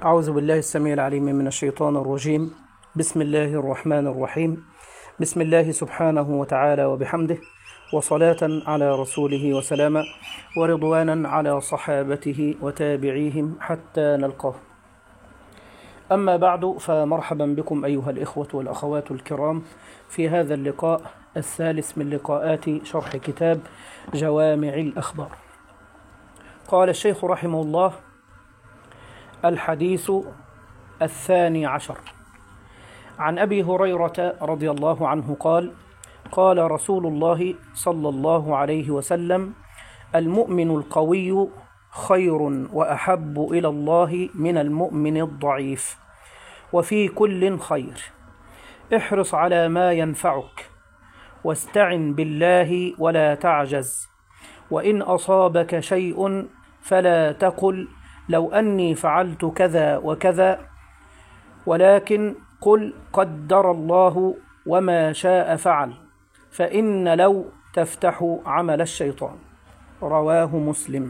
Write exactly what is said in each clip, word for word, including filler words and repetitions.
أعوذ بالله السميع العليم من الشيطان الرجيم. بسم الله الرحمن الرحيم. بسم الله سبحانه وتعالى وبحمده، وصلاة على رسوله وسلاما، ورضوانا على صحابته وتابعيهم حتى نلقاه. أما بعد، فمرحبا بكم أيها الإخوة والأخوات الكرام في هذا اللقاء الثالث من لقاءات شرح كتاب جوامع الأخبار. قال الشيخ رحمه الله: الحديث الثاني عشر عن أبي هريرة رضي الله عنه قال: قال رسول الله صلى الله عليه وسلم: المؤمن القوي خير وأحب إلى الله من المؤمن الضعيف، وفي كل خير. احرص على ما ينفعك، واستعن بالله ولا تعجز، وإن أصابك شيء فلا تقل لو أني فعلت كذا وكذا، ولكن قل قدر الله وما شاء فعل، فإن لو تفتح عمل الشيطان. رواه مسلم.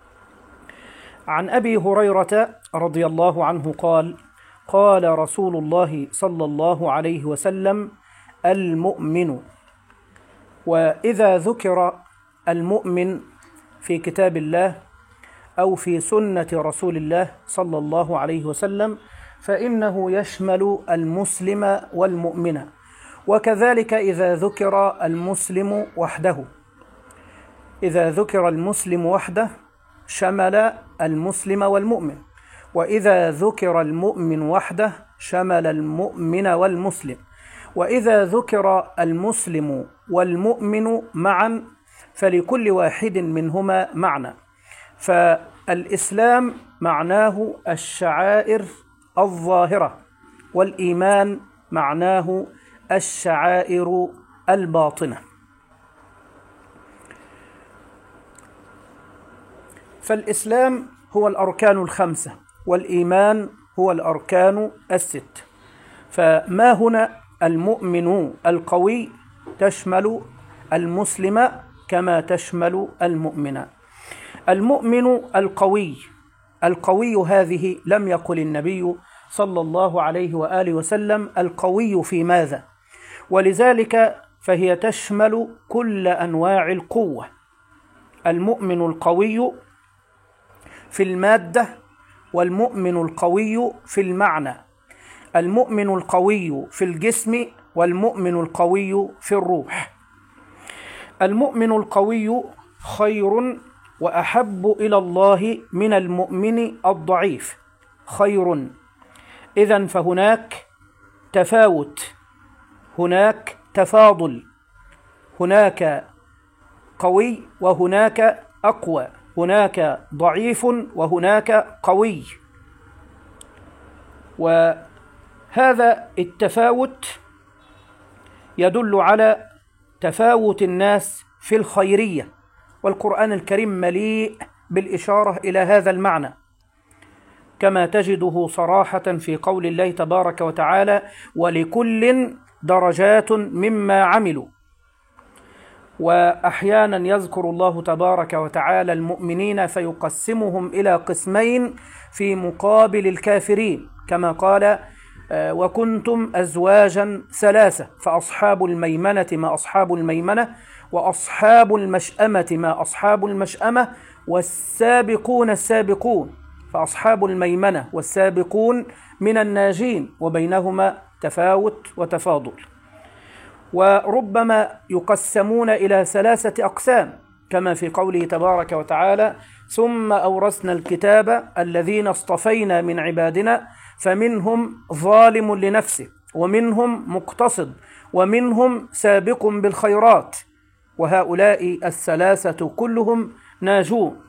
عن أبي هريرة رضي الله عنه قال: قال رسول الله صلى الله عليه وسلم: المؤمن. وإذا ذكر المؤمن في كتاب الله أو في سنة رسول الله صلى الله عليه وسلم فإنه يشمل المسلم والمؤمن، وكذلك إذا ذكر المسلم وحده، إذا ذكر المسلم وحده شمل المسلم والمؤمن، وإذا ذكر المؤمن وحده شمل المؤمن والمسلم، وإذا ذكر المسلم والمؤمن معا فلكل واحد منهما معنى. فالإسلام معناه الشعائر الظاهرة، والإيمان معناه الشعائر الباطنة. فالإسلام هو الأركان الخمسة، والإيمان هو الأركان الست. فما هنا المؤمن القوي تشمل المسلم كما تشمل المؤمن. المؤمن القوي، القوي هذه لم يقل النبي صلى الله عليه وآله وسلم القوي في ماذا، ولذلك فهي تشمل كل أنواع القوة. المؤمن القوي في المادة، والمؤمن القوي في المعنى، المؤمن القوي في الجسم، والمؤمن القوي في الروح. المؤمن القوي خير وأحب إلى الله من المؤمن الضعيف. خير، إذن فهناك تفاوت، هناك تفاضل، هناك قوي وهناك أقوى، هناك ضعيف وهناك قوي. وهذا التفاوت يدل على تفاوت الناس في الخيرية، والقرآن الكريم مليء بالإشارة إلى هذا المعنى، كما تجده صراحة في قول الله تبارك وتعالى: ولكل درجات مما عملوا. وأحيانا يذكر الله تبارك وتعالى المؤمنين فيقسمهم إلى قسمين في مقابل الكافرين، كما قال: وكنتم أزواجا ثلاثة فأصحاب الميمنة ما أصحاب الميمنة، وأصحاب المشأمة ما أصحاب المشأمة، والسابقون السابقون، فأصحاب الميمنة والسابقون من الناجين، وبينهما تفاوت وتفاضل. وربما يقسمون إلى ثلاثة أقسام، كما في قوله تبارك وتعالى: ثم أورثنا الكتاب الذين اصطفينا من عبادنا فمنهم ظالم لنفسه ومنهم مقتصد ومنهم سابق بالخيرات، وهؤلاء الثلاثة كلهم ناجون.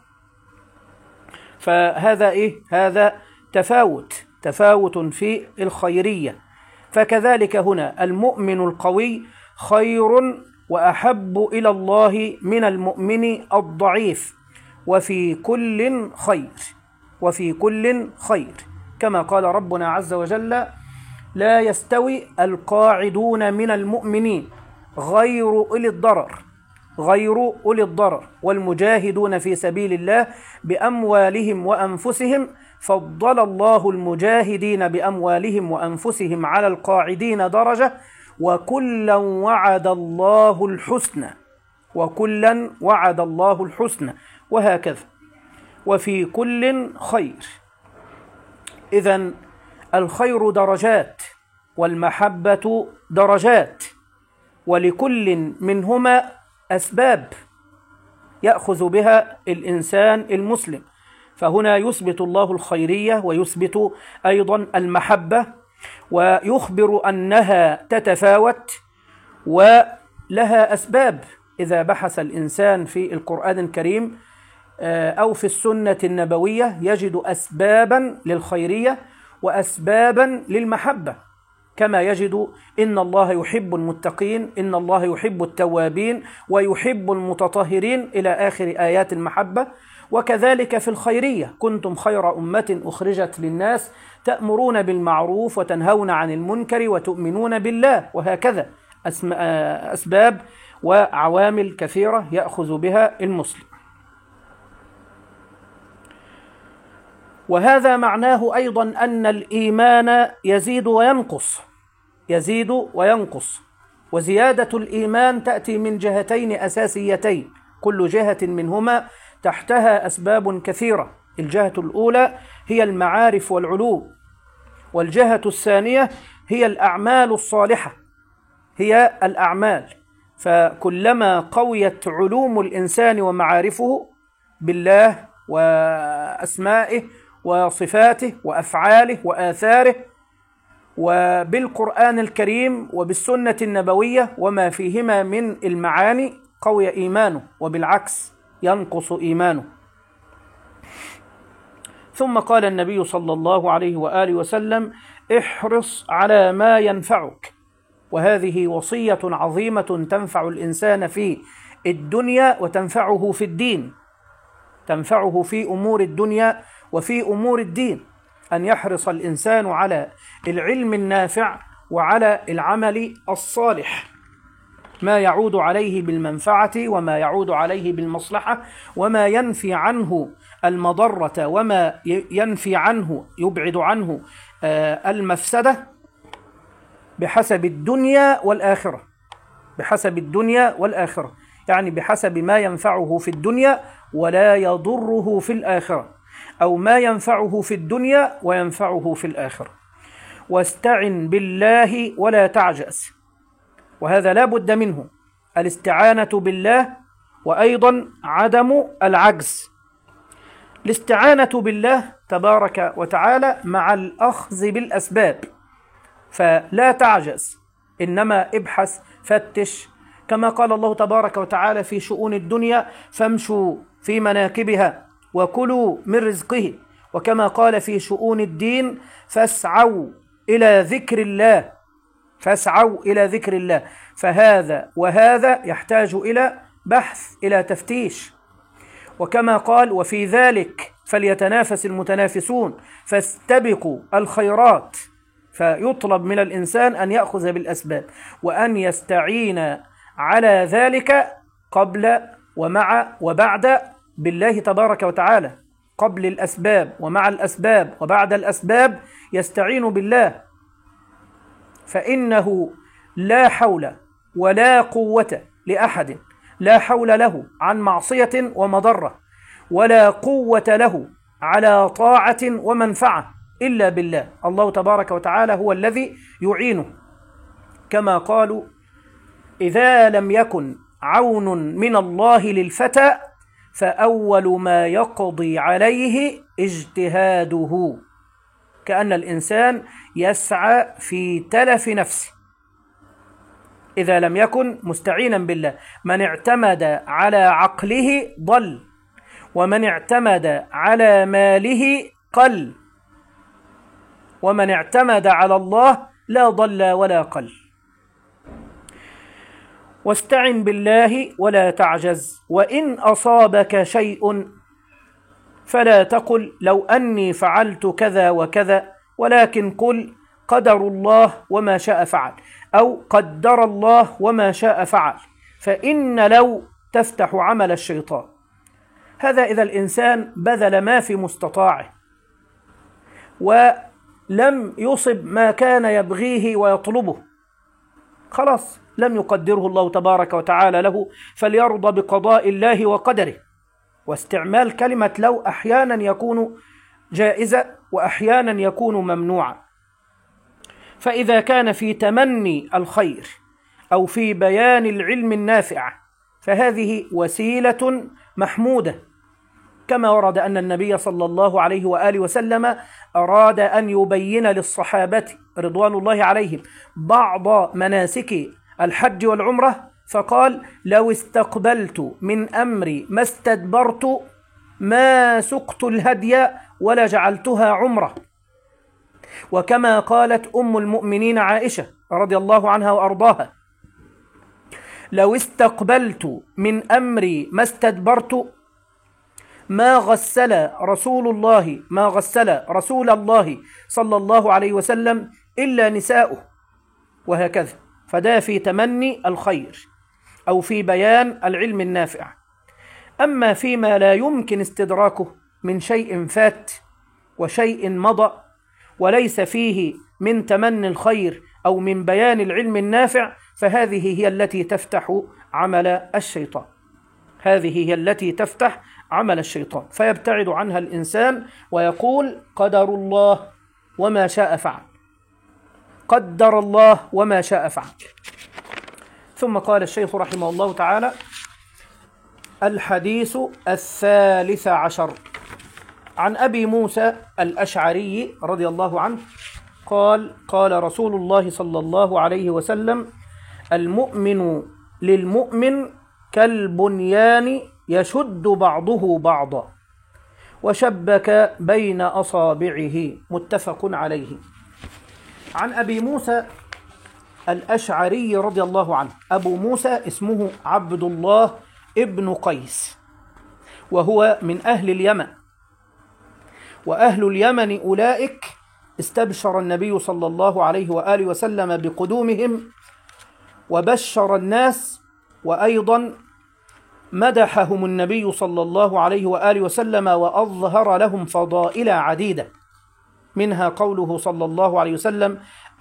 فهذا إيه؟ هذا تفاوت، تفاوت في الخيرية. فكذلك هنا المؤمن القوي خير وأحب إلى الله من المؤمن الضعيف، وفي كل خير، وفي كل خير، كما قال ربنا عز وجل: لا يستوي القاعدون من المؤمنين غير أولي الضرر غير أولي الضرر والمجاهدون في سبيل الله بأموالهم وأنفسهم فضل الله المجاهدين بأموالهم وأنفسهم على القاعدين درجة وكلا وعد الله الحسنى وكلا وعد الله الحسنى وهكذا وفي كل خير. إذن الخير درجات والمحبة درجات، ولكل منهما أسباب يأخذ بها الإنسان المسلم. فهنا يثبت الله الخيرية ويثبت أيضا المحبة، ويخبر أنها تتفاوت ولها أسباب. إذا بحث الإنسان في القرآن الكريم أو في السنة النبوية يجد أسبابا للخيرية وأسبابا للمحبة، كما يجد إن الله يحب المتقين، إن الله يحب التوابين ويحب المتطهرين إلى آخر آيات المحبة. وكذلك في الخيرية: كنتم خير أمة أخرجت للناس تأمرون بالمعروف وتنهون عن المنكر وتؤمنون بالله، وهكذا أسباب وعوامل كثيرة يأخذ بها المسلم. وهذا معناه أيضا أن الإيمان يزيد وينقص يزيد وينقص وزيادة الإيمان تأتي من جهتين أساسيتين، كل جهة منهما تحتها أسباب كثيرة. الجهة الأولى هي المعارف والعلوم، والجهة الثانية هي الأعمال الصالحة، هي الأعمال. فكلما قويت علوم الإنسان ومعارفه بالله وأسمائه وصفاته وأفعاله وآثاره وبالقرآن الكريم وبالسنة النبوية وما فيهما من المعاني، قوي إيمانه، وبالعكس ينقص إيمانه. ثم قال النبي صلى الله عليه وآله وسلم: احرص على ما ينفعك. وهذه وصية عظيمة تنفع الإنسان في الدنيا وتنفعه في الدين، تنفعه في أمور الدنيا وفي أمور الدين، أن يحرص الإنسان على العلم النافع وعلى العمل الصالح، ما يعود عليه بالمنفعة وما يعود عليه بالمصلحة، وما ينفي عنه المضرة وما ينفي عنه يبعد عنه المفسدة، بحسب الدنيا والآخرة بحسب الدنيا والآخرة يعني بحسب ما ينفعه في الدنيا ولا يضره في الآخرة، أو ما ينفعه في الدنيا وينفعه في الآخرة. واستعن بالله ولا تعجز، وهذا لا بد منه، الاستعانة بالله وأيضا عدم العجز. الاستعانة بالله تبارك وتعالى مع الأخذ بالأسباب، فلا تعجز، إنما ابحث فتش، كما قال الله تبارك وتعالى في شؤون الدنيا: فامشوا في مناكبها وكلوا من رزقه، وكما قال في شؤون الدين: فاسعوا إلى ذكر الله فاسعوا إلى ذكر الله. فهذا وهذا يحتاج إلى بحث، إلى تفتيش. وكما قال: وفي ذلك فليتنافس المتنافسون، فاستبقوا الخيرات. فيطلب من الإنسان أن يأخذ بالأسباب وأن يستعين على ذلك قبل ومع وبعد بالله تبارك وتعالى، قبل الأسباب ومع الأسباب وبعد الأسباب يستعين بالله، فإنه لا حول ولا قوة لأحد، لا حول له عن معصية ومضرة، ولا قوة له على طاعة ومنفعة إلا بالله. الله تبارك وتعالى هو الذي يعينه، كما قالوا: إذا لم يكن عون من الله للفتى فأول ما يقضي عليه اجتهاده. كأن الإنسان يسعى في تلف نفسه إذا لم يكن مستعينا بالله. من اعتمد على عقله ضل، ومن اعتمد على ماله قل، ومن اعتمد على الله لا ضل ولا قل. واستعن بالله ولا تعجز، وإن أصابك شيء فلا تقل لو أني فعلت كذا وكذا، ولكن قل قدر الله وما شاء فعل، أو قدر الله وما شاء فعل، فإن لو تفتح عمل الشيطان. هذا إذا الإنسان بذل ما في مستطاعه، ولم يصب ما كان يبغيه ويطلبه، خلاص لم يقدره الله تبارك وتعالى له، فليرضى بقضاء الله وقدره. واستعمال كلمة لو أحيانا يكون جائزة وأحيانا يكون ممنوعا. فإذا كان في تمني الخير أو في بيان العلم النافع فهذه وسيلة محمودة، كما ورد أن النبي صلى الله عليه وآله وسلم أراد أن يبين للصحابة رضوان الله عليهم بعض مناسك الحج والعمرة، فقال: لو استقبلت من أمري ما استدبرت ما سقت الهدي ولا جعلتها عمرة. وكما قالت أم المؤمنين عائشة رضي الله عنها وأرضاها: لو استقبلت من أمري ما استدبرت ما غسل رسول الله ما غسل رسول الله صلى الله عليه وسلم إلا نساؤه، وهكذا. فده في تمني الخير أو في بيان العلم النافع. أما فيما لا يمكن استدراكه من شيء فات وشيء مضى وليس فيه من تمني الخير أو من بيان العلم النافع، فهذه هي التي تفتح عمل الشيطان هذه هي التي تفتح عمل الشيطان فيبتعد عنها الإنسان ويقول: قدر الله وما شاء فعل، قدر الله وما شاء فعل. ثم قال الشيخ رحمه الله تعالى: الحديث الثالث عشر عن أبي موسى الأشعري رضي الله عنه قال: قال رسول الله صلى الله عليه وسلم: المؤمن للمؤمن كالبنيان يشد بعضه بعضا وشبك بين أصابعه، متفق عليه. عن أبي موسى الأشعري رضي الله عنه. أبو موسى اسمه عبد الله ابن قيس، وهو من أهل اليمن، وأهل اليمن أولئك استبشر النبي صلى الله عليه وآله وسلم بقدومهم وبشر الناس، وأيضا مدحهم النبي صلى الله عليه وآله وسلم وأظهر لهم فضائل عديدة، منها قوله صلى الله عليه وسلم: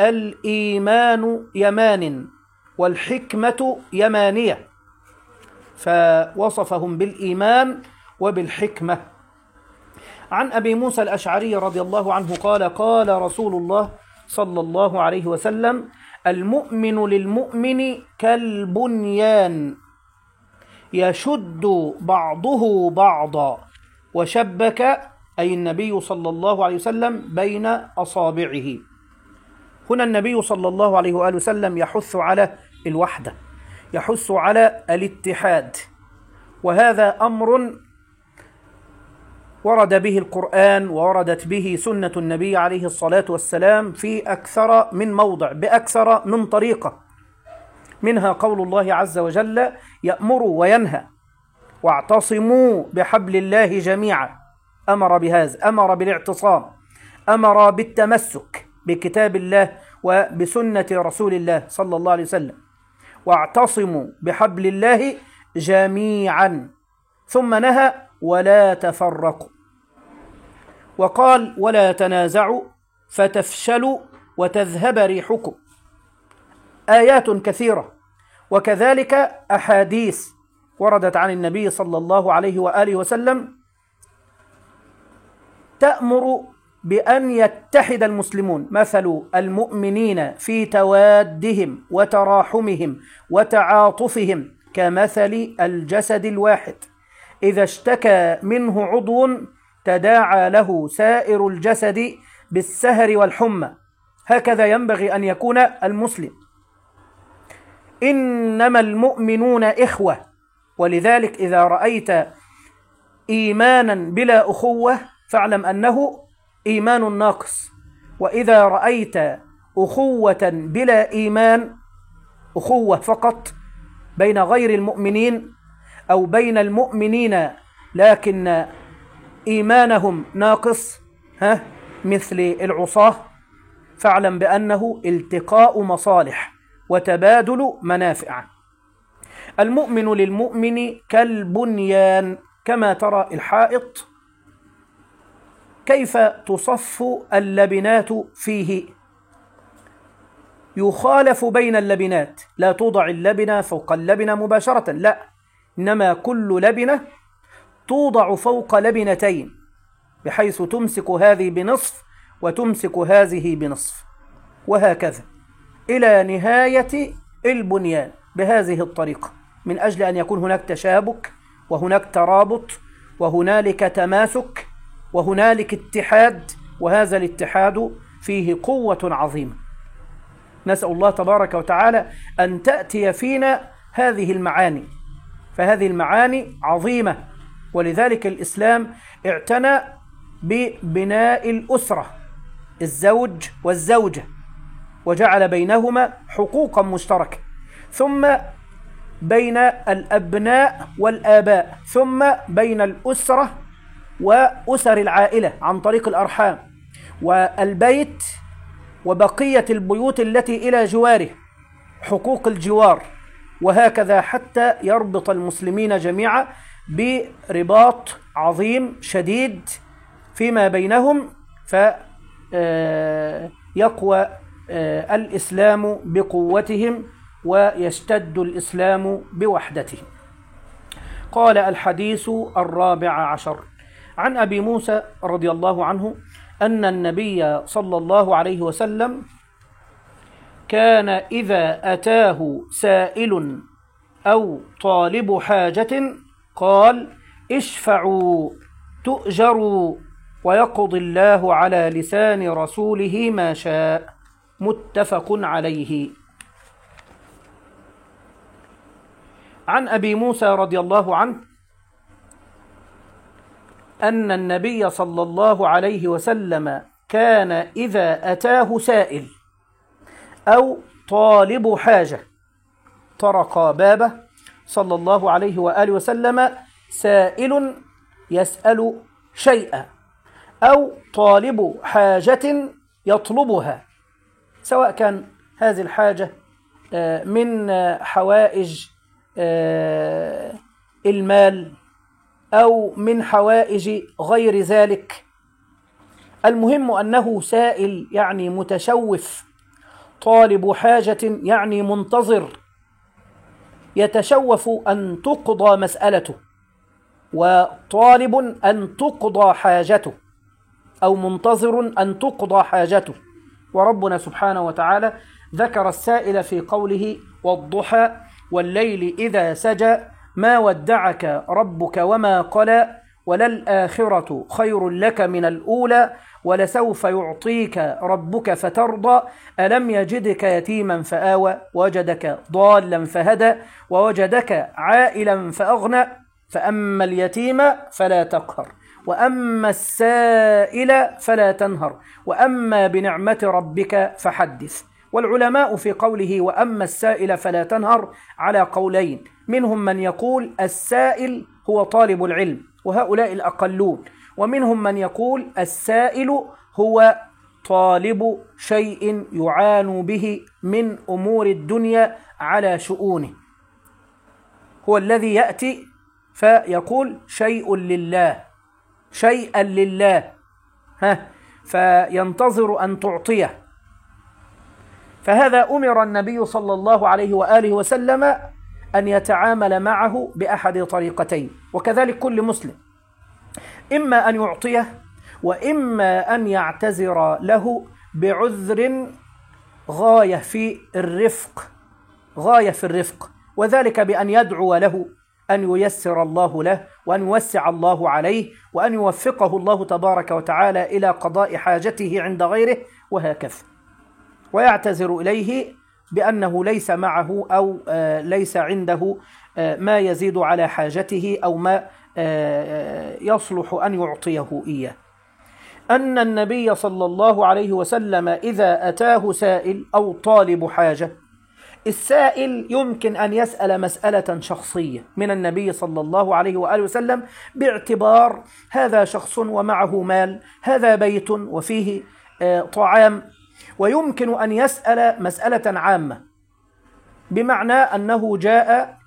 الإيمان يمان والحكمة يمانية، فوصفهم بالإيمان وبالحكمة. عن أبي موسى الأشعري رضي الله عنه قال: قال رسول الله صلى الله عليه وسلم: المؤمن للمؤمن كالبنيان يشد بعضه بعضا وشبك، أي النبي صلى الله عليه وسلم، بين أصابعه. هنا النبي صلى الله عليه وآله وسلم يحث على الوحدة، يحث على الاتحاد، وهذا أمر ورد به القرآن ووردت به سنة النبي عليه الصلاة والسلام في أكثر من موضع بأكثر من طريقة، منها قول الله عز وجل: يأمر وينهى، واعتصموا بحبل الله جميعا، أمر بهذا، أمر بالاعتصام، أمر بالتمسك بكتاب الله وبسنة رسول الله صلى الله عليه وسلم، واعتصموا بحبل الله جميعا، ثم نهى: ولا تفرقوا، وقال: ولا تنازعوا فتفشلوا وتذهب ريحكم. آيات كثيرة، وكذلك أحاديث وردت عن النبي صلى الله عليه وآله وسلم تأمر بأن يتحد المسلمون، مثل المؤمنين في توادهم وتراحمهم وتعاطفهم كمثل الجسد الواحد، إذا اشتكى منه عضو تداعى له سائر الجسد بالسهر والحمى. هكذا ينبغي أن يكون المسلم. إنما المؤمنون إخوة، ولذلك إذا رأيت إيمانا بلا أخوة فاعلم أنه إيمان ناقص، وإذا رأيت أخوة بلا إيمان، أخوة فقط بين غير المؤمنين أو بين المؤمنين لكن إيمانهم ناقص، ها مثل العصاة، فاعلم بأنه التقاء مصالح وتبادل منافع. المؤمن للمؤمن كالبنيان، كما ترى الحائط كيف تصف اللبنات فيه؟ يخالف بين اللبنات، لا توضع اللبنة فوق اللبنة مباشرة، لا، إنما كل لبنة توضع فوق لبنتين، بحيث تمسك هذه بنصف وتمسك هذه بنصف، وهكذا إلى نهاية البنيان بهذه الطريقة، من أجل أن يكون هناك تشابك وهناك ترابط وهنالك تماسك وهنالك اتحاد، وهذا الاتحاد فيه قوة عظيمة. نسأل الله تبارك وتعالى أن تأتي فينا هذه المعاني، فهذه المعاني عظيمة، ولذلك الإسلام اعتنى ببناء الأسرة، الزوج والزوجة، وجعل بينهما حقوقا مشتركة، ثم بين الأبناء والآباء، ثم بين الأسرة وأسر العائلة عن طريق الأرحام، والبيت وبقية البيوت التي إلى جواره، حقوق الجوار، وهكذا حتى يربط المسلمين جميعا برباط عظيم شديد فيما بينهم، فيقوى الإسلام بقوتهم ويشتد الإسلام بوحدتهم. قال: الحديث الرابع عشر عن أبي موسى رضي الله عنه أن النبي صلى الله عليه وسلم كان إذا أتاه سائل أو طالب حاجة قال: اشفعوا تؤجروا ويقضي الله على لسان رسوله ما شاء. متفق عليه. عن أبي موسى رضي الله عنه أن النبي صلى الله عليه وسلم كان إذا أتاه سائل أو طالب حاجة، طرق بابه صلى الله عليه وآله وسلم سائل يسأل شيئا أو طالب حاجة يطلبها، سواء كان هذه الحاجة من حوائج المال أو من حوائج غير ذلك، المهم أنه سائل يعني متشوف، طالب حاجة يعني منتظر، يتشوف أن تقضى مسألته، وطالب أن تقضى حاجته، أو منتظر أن تقضى حاجته. وربنا سبحانه وتعالى ذكر السائل في قوله: والضحى والليل إذا سجى ما ودعك ربك وما قلى وللآخرة خير لك من الأولى ولسوف يعطيك ربك فترضى ألم يجدك يتيما فآوى ووجدك ضالا فهدى ووجدك عائلا فأغنى فأما اليتيم فلا تقهر وأما السائل فلا تنهر وأما بنعمة ربك فحدث. والعلماء في قوله وأما السائل فلا تنهر على قولين، منهم من يقول السائل هو طالب العلم وهؤلاء الأقلون، ومنهم من يقول السائل هو طالب شيء يعان به من أمور الدنيا على شؤونه، هو الذي يأتي فيقول شيء لله شيئا لله ها فينتظر أن تعطيه. فهذا أمر النبي صلى الله عليه وآله وسلم أن يتعامل معه بأحد طريقتين، وكذلك كل مسلم، إما أن يعطيه وإما أن يعتذر له بعذر غاية في الرفق غاية في الرفق وذلك بأن يدعو له أن ييسر الله له وأن يوسع الله عليه وأن يوفقه الله تبارك وتعالى إلى قضاء حاجته عند غيره وهكذا، ويعتذر إليه بأنه ليس معه أو ليس عنده ما يزيد على حاجته أو ما يصلح أن يعطيه إياه. أن النبي صلى الله عليه وسلم إذا أتاه سائل أو طالب حاجة، السائل يمكن أن يسأل مسألة شخصية من النبي صلى الله عليه وآله وسلم باعتبار هذا شخص ومعه مال، هذا بيت وفيه طعام، ويمكن أن يسأل مسألة عامة، بمعنى أنه جاء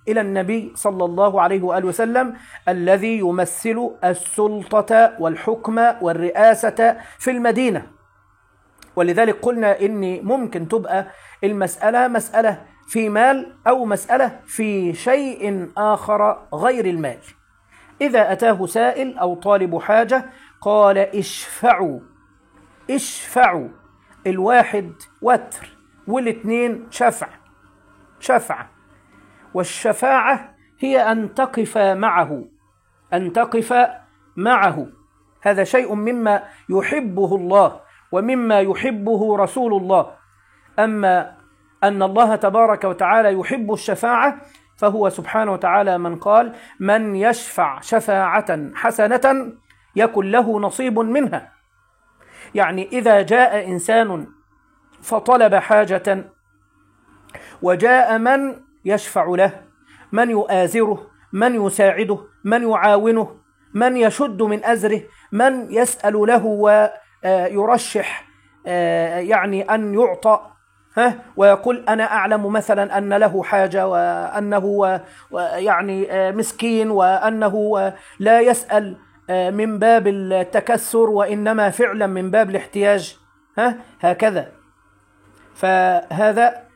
إلى النبي صلى الله عليه وآله وسلم الذي يمثل السلطة والحكم والرئاسة في المدينة. ولذلك قلنا إن ممكن تبقى المسألة مسألة في مال أو مسألة في شيء آخر غير المال. إذا أتاه سائل أو طالب حاجة قال اشفعوا، اشفعوا، الواحد وتر والاثنين شفع، شفع. والشفاعة هي أن تقف معه، أن تقف معه. هذا شيء مما يحبه الله ومما يحبه رسول الله. أما أن الله تبارك وتعالى يحب الشفاعة فهو سبحانه وتعالى من قال من يشفع شفاعة حسنة يكن له نصيب منها. يعني إذا جاء إنسان فطلب حاجة وجاء من يشفع له، من يؤازره، من يساعده، من يعاونه، من يشد من أزره، من يسأل له ويرشح يعني أن يعطى، ها ويقول أنا أعلم مثلا أن له حاجة وأنه يعني مسكين وأنه لا يسأل من باب التكسر وإنما فعلا من باب الاحتياج، ها هكذا. فهذا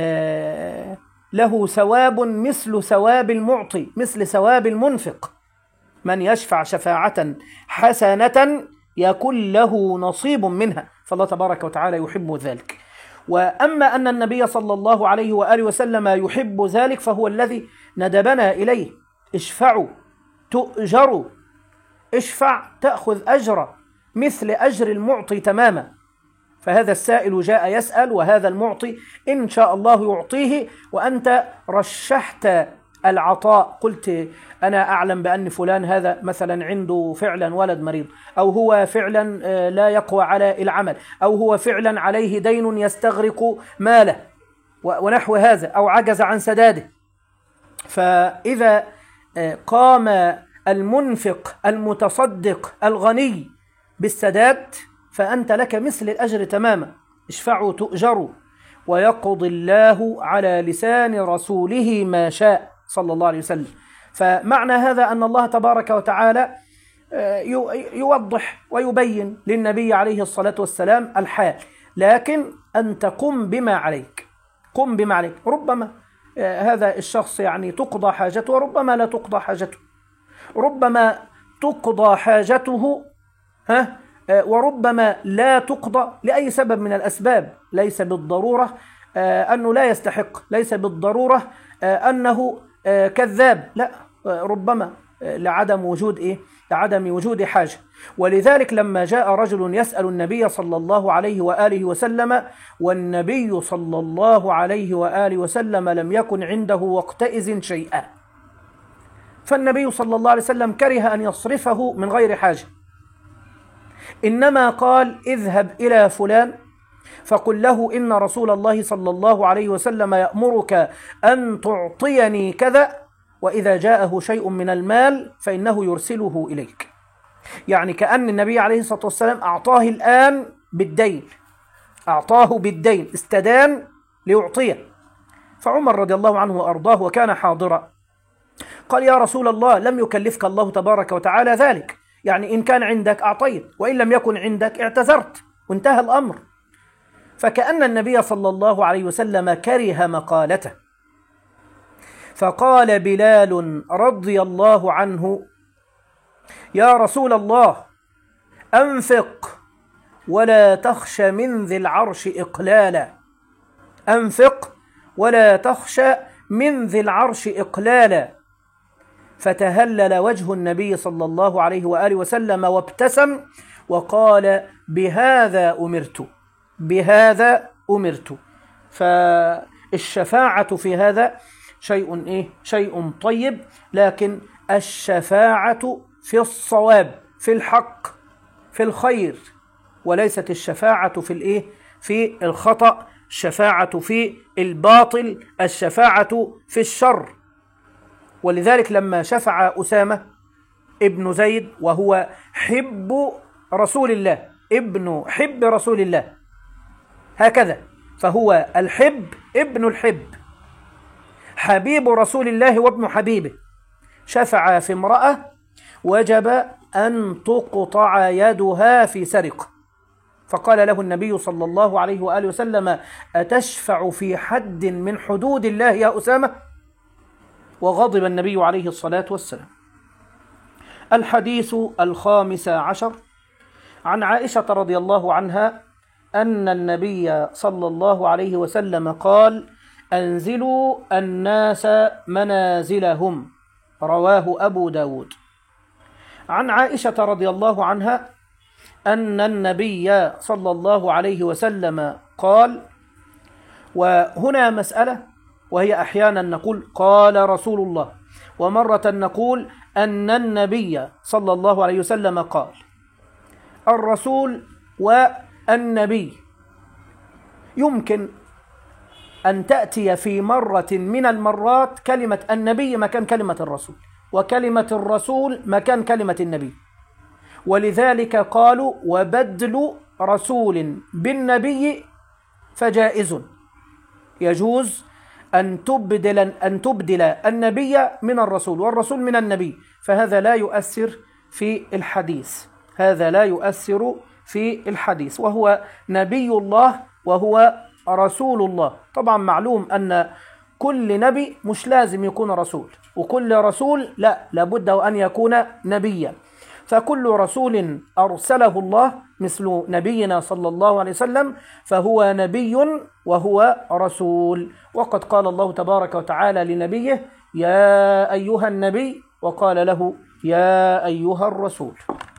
له ثواب مثل ثواب المعطي، مثل ثواب المنفق. من يشفع شفاعة حسنة يكن له نصيب منها، فالله تبارك وتعالى يحب ذلك. وأما أن النبي صلى الله عليه وآله وسلم يحب ذلك فهو الذي ندبنا إليه. اشفعوا تؤجروا، اشفع تأخذ أجر مثل أجر المعطي تماما. فهذا السائل جاء يسأل وهذا المعطي إن شاء الله يعطيه، وأنت رشحت العطاء، قلت أنا أعلم بأن فلان هذا مثلا عنده فعلا ولد مريض، أو هو فعلا لا يقوى على العمل، أو هو فعلا عليه دين يستغرق ماله ونحو هذا، أو عجز عن سداده. فإذا قام المنفق المتصدق الغني بالسداد فأنت لك مثل الأجر تماما. اشفعوا تؤجروا ويقضي الله على لسان رسوله ما شاء صلى الله عليه وسلم. فمعنى هذا أن الله تبارك وتعالى يوضح ويبين للنبي عليه الصلاة والسلام الحال، لكن أن تقم بما عليك، قم بما عليك. ربما هذا الشخص يعني تقضى حاجته وربما لا تقضى حاجته، ربما تقضى حاجته ها وربما لا تقضى لأي سبب من الأسباب. ليس بالضرورة أنه لا يستحق، ليس بالضرورة أنه كذاب، لا، ربما لعدم وجود إيه؟ لعدم وجود حاجة. ولذلك لما جاء رجل يسأل النبي صلى الله عليه وآله وسلم والنبي صلى الله عليه وآله وسلم لم يكن عنده وقتئذ شيئا، فالنبي صلى الله عليه وسلم كره أن يصرفه من غير حاجة، إنما قال اذهب إلى فلان فقل له إن رسول الله صلى الله عليه وسلم يأمرك أن تعطيني كذا، وإذا جاءه شيء من المال فإنه يرسله إليك. يعني كأن النبي عليه الصلاة والسلام أعطاه الآن بالدين، أعطاه بالدين، استدان ليعطيه. فعمر رضي الله عنه وأرضاه وكان حاضرا قال يا رسول الله لم يكلفك الله تبارك وتعالى ذلك، يعني إن كان عندك أعطيت وإن لم يكن عندك اعتذرت وانتهى الأمر. فكأن النبي صلى الله عليه وسلم كره مقالته، فقال بلال رضي الله عنه يا رسول الله أنفق ولا تخش من ذي العرش إقلالا، أنفق ولا تخش من ذي العرش إقلالا. فتهلل وجه النبي صلى الله عليه وآله وسلم وابتسم وقال بهذا أمرت، بهذا أمرت. فالشفاعة في هذا شيء إيه؟ شيء طيب، لكن الشفاعة في الصواب، في الحق، في الخير، وليست الشفاعة في الإيه؟ في الخطأ، الشفاعة في الباطل، الشفاعة في الشر. ولذلك لما شفع أسامة ابن زيد وهو حب رسول الله، ابن حب رسول الله، هكذا، فهو الحب ابن الحب، حبيب رسول الله وابن حبيبه شفع في امرأة وجب أن تقطع يدها في سرقة، فقال له النبي صلى الله عليه وآله وسلم: أتشفع في حد من حدود الله يا أسامة؟ وغضب النبي عليه الصلاة والسلام. الحديث الخامس عشر عن عائشة رضي الله عنها أن النبي صلى الله عليه وسلم قال: أنزلوا الناس منازلهم، رواه أبو داود. عن عائشة رضي الله عنها أن النبي صلى الله عليه وسلم قال، وهنا مسألة، وهي أحيانا نقول قال رسول الله، ومرة نقول أن النبي صلى الله عليه وسلم قال. الرسول والنبي يمكن أن تأتي في مرة من المرات كلمة النبي مكان كلمة الرسول، وكلمة الرسول مكان كلمة النبي، ولذلك قالوا: وبدل رسول بالنبي فجائز، يجوز أن تبدل أن تبدل النبي من الرسول والرسول من النبي، فهذا لا يؤثر في الحديث، هذا لا يؤثر في الحديث، وهو نبي الله وهو رسول الله. طبعا معلوم أن كل نبي مش لازم يكون رسول، وكل رسول لا لابد أن يكون نبيا، فكل رسول أرسله الله مثل نبينا صلى الله عليه وسلم فهو نبي وهو رسول. وقد قال الله تبارك وتعالى لنبيه: يا أيها النبي، وقال له: يا أيها الرسول.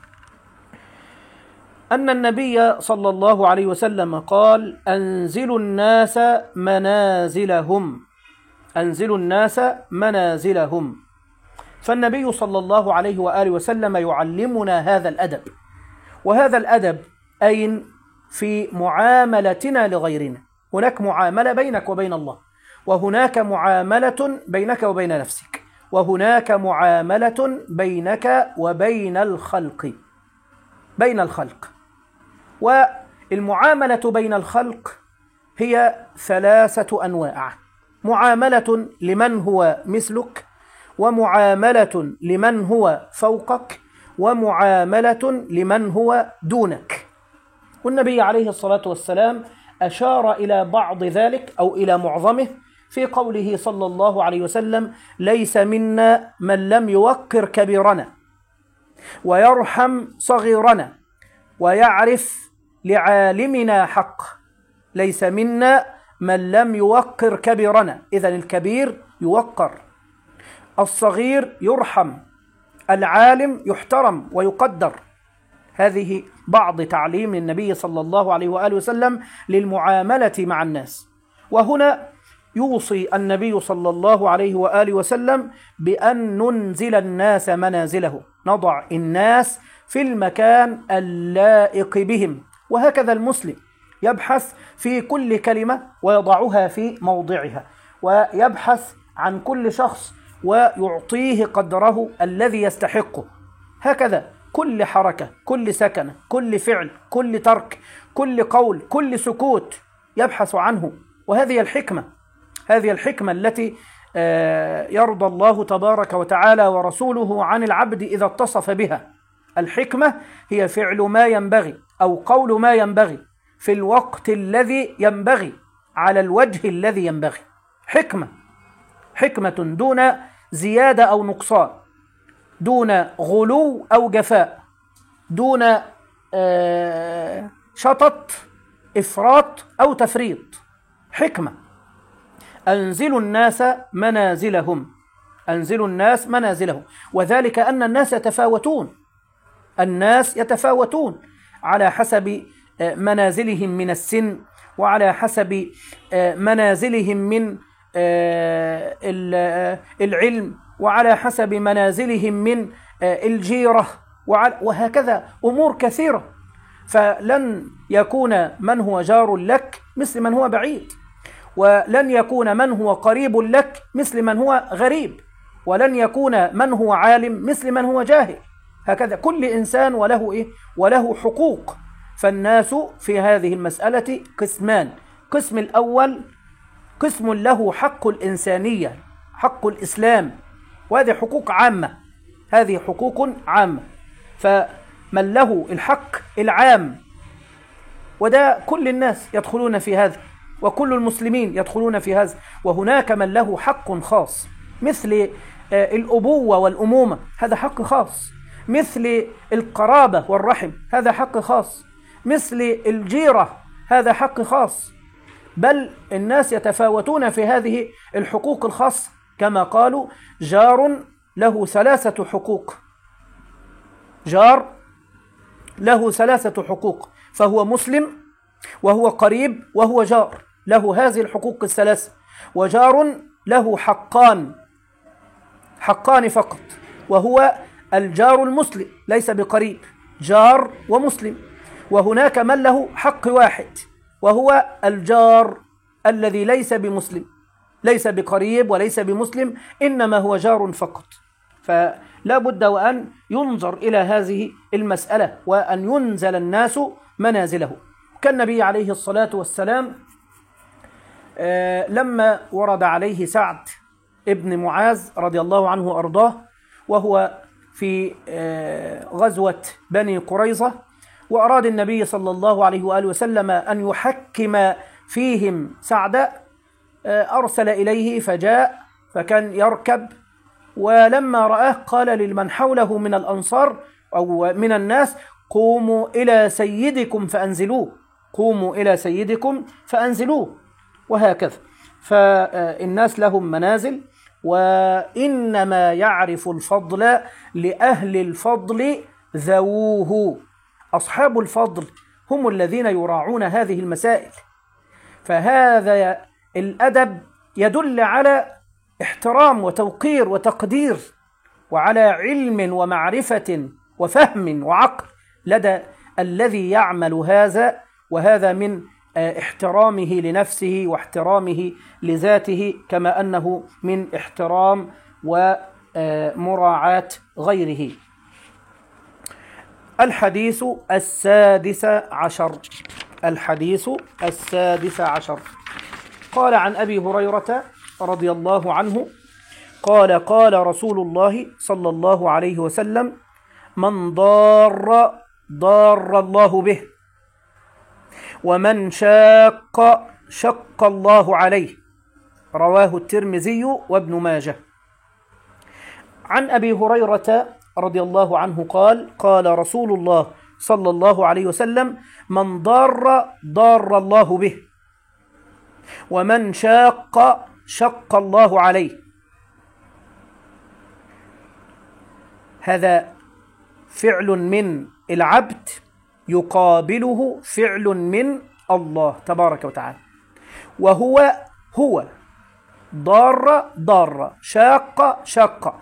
أن النبي صلى الله عليه وسلم قال: أنزلوا الناس منازلهم، أنزلوا الناس منازلهم. فالنبي صلى الله عليه وآله وسلم يعلمنا هذا الأدب، وهذا الأدب أين؟ في معاملتنا لغيرنا. هناك معاملة بينك وبين الله، وهناك معاملة بينك وبين نفسك، وهناك معاملة بينك وبين الخلق، بين الخلق. والمعاملة بين الخلق هي ثلاثة أنواع: معاملة لمن هو مثلك، ومعاملة لمن هو فوقك، ومعاملة لمن هو دونك. والنبي عليه الصلاة والسلام أشار إلى بعض ذلك أو إلى معظمه في قوله صلى الله عليه وسلم: ليس منا من لم يوقر كبيرنا ويرحم صغيرنا ويعرف لعالمنا حق. ليس منا من لم يوقر كبيرنا، إذن الكبير يوقر، الصغير يرحم، العالم يحترم ويقدر. هذه بعض تعليم النبي صلى الله عليه وآله وسلم للمعاملة مع الناس. وهنا يوصي النبي صلى الله عليه وآله وسلم بأن ننزل الناس منازله، نضع الناس في المكان اللائق بهم. وهكذا المسلم يبحث في كل كلمة ويضعها في موضعها، ويبحث عن كل شخص ويعطيه قدره الذي يستحقه. هكذا كل حركة، كل سكنة، كل فعل، كل ترك، كل قول، كل سكوت يبحث عنه. وهذه الحكمة، هذه الحكمة التي يرضى الله تبارك وتعالى ورسوله عن العبد إذا اتصف بها. الحكمة هي فعل ما ينبغي أو قول ما ينبغي في الوقت الذي ينبغي على الوجه الذي ينبغي. حكمة، حكمة دون زيادة أو نقصان، دون غلو أو جفاء، دون شطط إفراط أو تفريط. حكمة. أنزلوا الناس منازلهم، أنزلوا الناس منازلهم، وذلك أن الناس يتفاوتون، الناس يتفاوتون على حسب منازلهم من السن، وعلى حسب منازلهم من العلم، وعلى حسب منازلهم من الجيرة، وهكذا أمور كثيرة. فلن يكون من هو جار لك مثل من هو بعيد، ولن يكون من هو قريب لك مثل من هو غريب، ولن يكون من هو عالم مثل من هو جاهل. هكذا كل إنسان وله إيه؟ وله حقوق. فالناس في هذه المسألة قسمان: قسم الأول قسم له حق الإنسانية حق الإسلام، وهذه حقوق عامة، هذه حقوق عامة. فمن له الحق العام، وده كل الناس يدخلون في هذا، وكل المسلمين يدخلون في هذا. وهناك من له حق خاص، مثل الأبوة والأمومة، هذا حق خاص. مثل القرابة والرحم، هذا حق خاص. مثل الجيرة، هذا حق خاص. بل الناس يتفاوتون في هذه الحقوق الخاصة، كما قالوا: جار له ثلاثة حقوق، جار له ثلاثة حقوق، فهو مسلم وهو قريب وهو جار، له هذه الحقوق الثلاثة. وجار له حقان، حقان فقط، وهو الجار المسلم، ليس بقريب، جار ومسلم. وهناك من له حق واحد، وهو الجار الذي ليس بمسلم، ليس بقريب وليس بمسلم، إنما هو جار فقط. فلا بد وأن ينظر إلى هذه المسألة، وأن ينزل الناس منازله. كالنبي عليه الصلاة والسلام لما ورد عليه سعد ابن معاذ رضي الله عنه وأرضاه، وهو في غزوة بني قريظة، وأراد النبي صلى الله عليه وآله وسلم أن يحكم فيهم سعد، أرسل إليه فجاء، فكان يركب، ولما رآه قال لمن حوله من الأنصار أو من الناس: قوموا إلى سيدكم فأنزلوه، قوموا إلى سيدكم فأنزلوه. وهكذا، فالناس لهم منازل، وإنما يعرف الفضل لأهل الفضل ذووه. أصحاب الفضل هم الذين يراعون هذه المسائل. فهذا الأدب يدل على احترام وتوقير وتقدير، وعلى علم ومعرفة وفهم وعقل لدى الذي يعمل هذا، وهذا من احترامه لنفسه واحترامه لذاته، كما أنه من احترام ومراعاة غيره. الحديث السادس عشر الحديث السادس عشر قال عن أبي هريرة رضي الله عنه قال: قال رسول الله صلى الله عليه وسلم: من ضار ضار الله به، ومن شاق شق الله عليه. رواه الترمذي وابن ماجه. عن أبي هريرة رضي الله عنه قال: قال رسول الله صلى الله عليه وسلم: من ضار ضار الله به، ومن شاق شق الله عليه. هذا فعل من العبد يقابله فعل من الله تبارك وتعالى، وهو هو ضار ضار، شاق شق،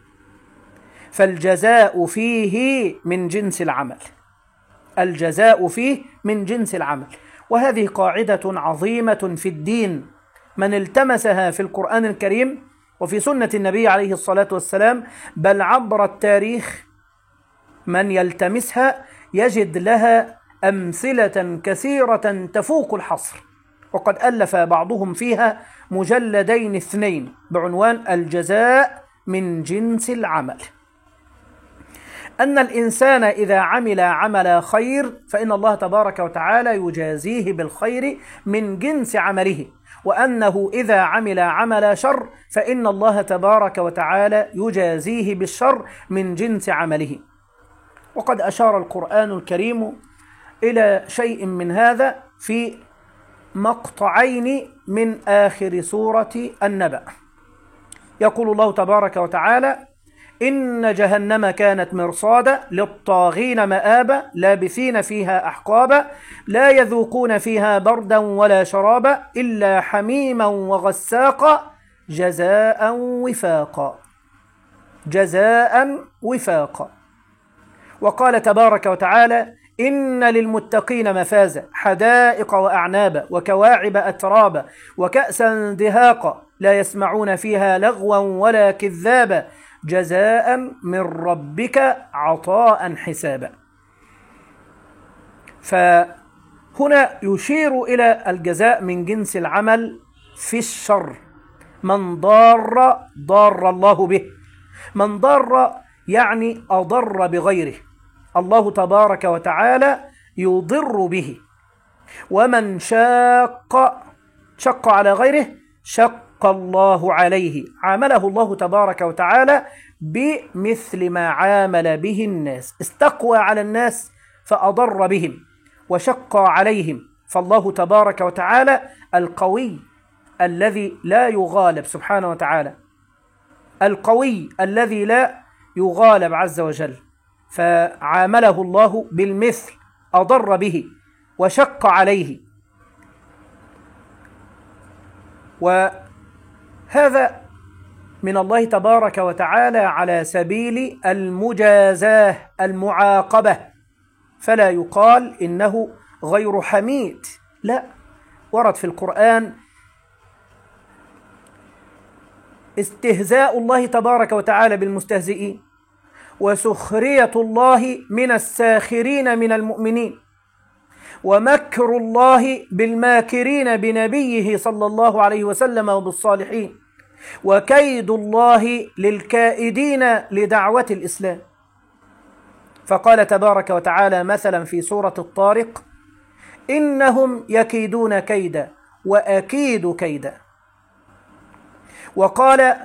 فالجزاء فيه من جنس العمل، الجزاء فيه من جنس العمل. وهذه قاعدة عظيمة في الدين، من التمسها في القرآن الكريم وفي سنة النبي عليه الصلاة والسلام، بل عبر التاريخ، من يلتمسها يجد لها أمثلة كثيرة تفوق الحصر. وقد ألف بعضهم فيها مجلدين اثنين بعنوان الجزاء من جنس العمل. أن الإنسان إذا عمل عمل خير فإن الله تبارك وتعالى يجازيه بالخير من جنس عمله، وأنه إذا عمل عمل شر فإن الله تبارك وتعالى يجازيه بالشر من جنس عمله. وقد أشار القرآن الكريم إلى شيء من هذا في مقطعين من آخر سورة النبأ. يقول الله تبارك وتعالى: إن جهنم كانت مرصادا للطاغين مآبا لابثين فيها أحقابا لا يذوقون فيها بردا ولا شرابا إلا حميما وغساقا جزاء وفاقا، جزاء وفاقا. وقال تبارك وتعالى: إن للمتقين مفازا حدائق وأعنابا وكواعب أترابا وكأسا دهاقا لا يسمعون فيها لغوا ولا كذابا جزاء من ربك عطاء حسابا. فهنا يشير إلى الجزاء من جنس العمل في الشر، من ضار ضار الله به. من ضار يعني أضر بغيره، الله تبارك وتعالى يضر به. ومن شاق شق على غيره شق الله عليه، عامله الله تبارك وتعالى بمثل ما عامل به الناس، استقوى على الناس فأضر بهم وشق عليهم. فالله تبارك وتعالى القوي الذي لا يغالب سبحانه وتعالى، القوي الذي لا يغالب عز وجل، فعامله الله بالمثل، أضر به وشق عليه. وهذا من الله تبارك وتعالى على سبيل المجازاة، المعاقبة، فلا يقال إنه غير حميد، لا، ورد في القرآن استهزاء الله تبارك وتعالى بالمستهزئين، وسخرية الله من الساخرين من المؤمنين، ومكر الله بالماكرين بنبيه صلى الله عليه وسلم وبالصالحين، وكيد الله للكائدين لدعوة الإسلام. فقال تبارك وتعالى مثلا في سورة الطارق: إنهم يكيدون كيدا وأكيد كيدا. وقال: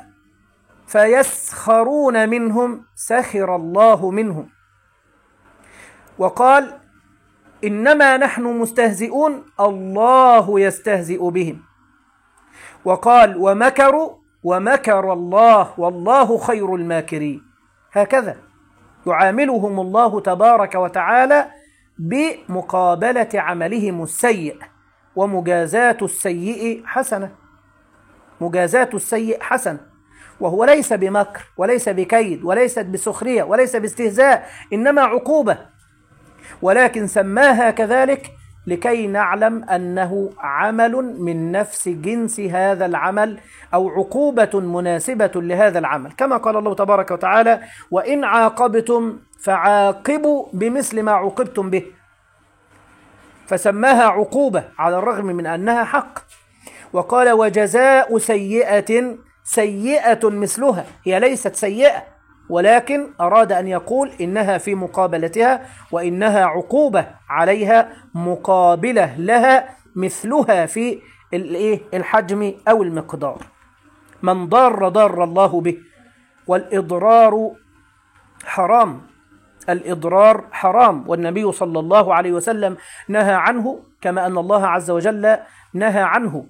فيسخرون منهم سخر الله منهم. وقال: إنما نحن مستهزئون الله يستهزئ بهم. وقال: ومكروا ومكر الله والله خير الماكرين. هكذا يعاملهم الله تبارك وتعالى بمقابلة عملهم السيء، ومجازاة السيء حسنة، مجازاة السيء حسنة، وهو ليس بمكر وليس بكيد وليست بسخرية وليس باستهزاء، إنما عقوبة، ولكن سماها كذلك لكي نعلم أنه عمل من نفس جنس هذا العمل، أو عقوبة مناسبة لهذا العمل، كما قال الله تبارك وتعالى: وإن عاقبتم فعاقبوا بمثل ما عوقبتم به. فسماها عقوبة على الرغم من أنها حق. وقال: وجزاء سيئة سيئة مثلها. هي ليست سيئة، ولكن أراد أن يقول إنها في مقابلتها، وإنها عقوبة عليها مقابلة لها مثلها في الحجم أو المقدار. من ضار ضار الله به. والإضرار حرام، الإضرار حرام، والنبي صلى الله عليه وسلم نهى عنه، كما أن الله عز وجل نهى عنه.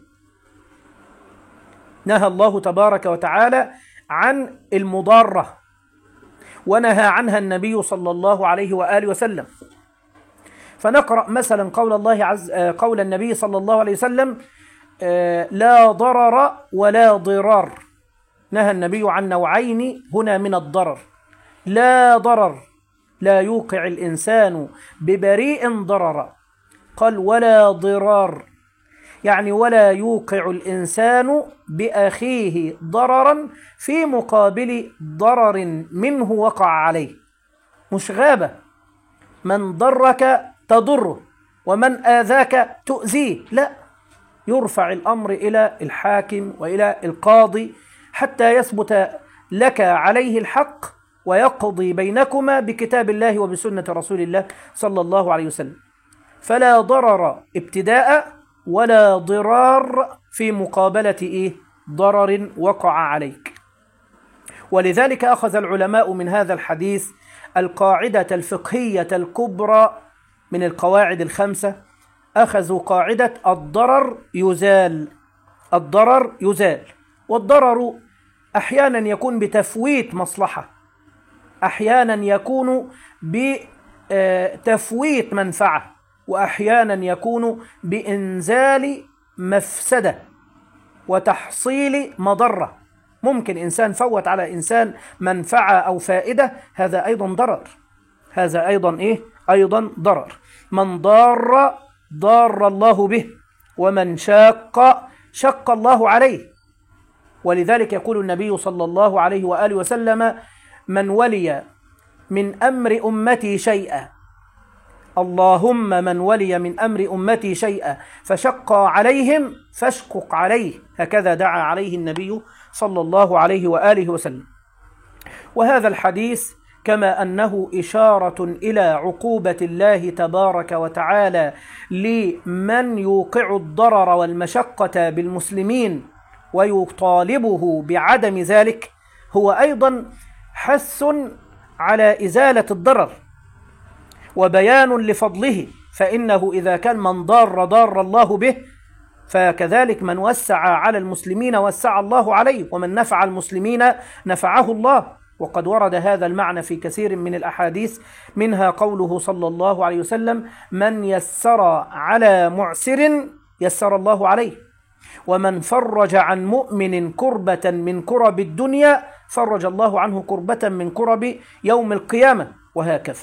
نهى الله تبارك وتعالى عن المضارة، ونهى عنها النبي صلى الله عليه وآله وسلم. فنقرأ مثلا قول الله عز قول النبي صلى الله عليه وسلم: لا ضرر ولا ضرار. نهى النبي عن نوعين هنا من الضرر: لا ضرر، لا يوقع الإنسان ببريء ضررا، قال ولا ضرار، يعني ولا يوقع الإنسان بأخيه ضررا في مقابل ضرر منه وقع عليه. مش غابة، من ضرك تضره ومن آذاك تؤذيه، لا، يرفع الأمر إلى الحاكم وإلى القاضي حتى يثبت لك عليه الحق، ويقضي بينكما بكتاب الله وبسنة رسول الله صلى الله عليه وسلم. فلا ضرر ابتداء ولا ضرار في مقابلة إيه؟ ضرر وقع عليك. ولذلك أخذ العلماء من هذا الحديث القاعدة الفقهية الكبرى من القواعد الخمسة، أخذوا قاعدة الضرر يزال. الضرر يزال، والضرر أحيانا يكون بتفويت مصلحة، أحيانا يكون بتفويت منفعة، وأحيانا يكون بإنزال مفسدة وتحصيل مضرة. ممكن إنسان فوت على إنسان منفعة أو فائدة، هذا أيضا ضرر، هذا أيضا إيه؟ أيضا ضرر. من ضار ضار الله به، ومن شاق شق الله عليه. ولذلك يقول النبي صلى الله عليه وآله وسلم: من ولي من أمر أمتي شيئا اللهم من ولي من أمر أمتي شيئا فشق عليهم فاشقق عليه، هكذا دعا عليه النبي صلى الله عليه وآله وسلم. وهذا الحديث كما أنه إشارة إلى عقوبة الله تبارك وتعالى لمن يوقع الضرر والمشقة بالمسلمين ويطالبه بعدم ذلك، هو أيضا حث على إزالة الضرر وبيان لفضله، فإنه إذا كان من ضار ضار الله به، فكذلك من وسع على المسلمين وسع الله عليه، ومن نفع المسلمين نفعه الله. وقد ورد هذا المعنى في كثير من الأحاديث، منها قوله صلى الله عليه وسلم: من يسر على معسر يسر الله عليه، ومن فرج عن مؤمن كربة من كرب الدنيا فرج الله عنه كربة من كرب يوم القيامة، وهكذا.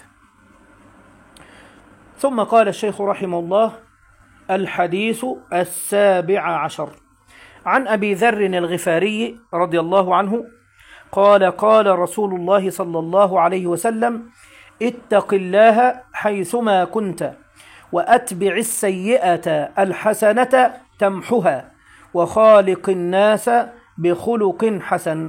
ثم قال الشيخ رحمه الله: الحديث السابع عشر، عن أبي ذر الغفاري رضي الله عنه قال: قال رسول الله صلى الله عليه وسلم: اتق الله حيثما كنت، وأتبع السيئة الحسنة تمحها، وخالق الناس بخلق حسن.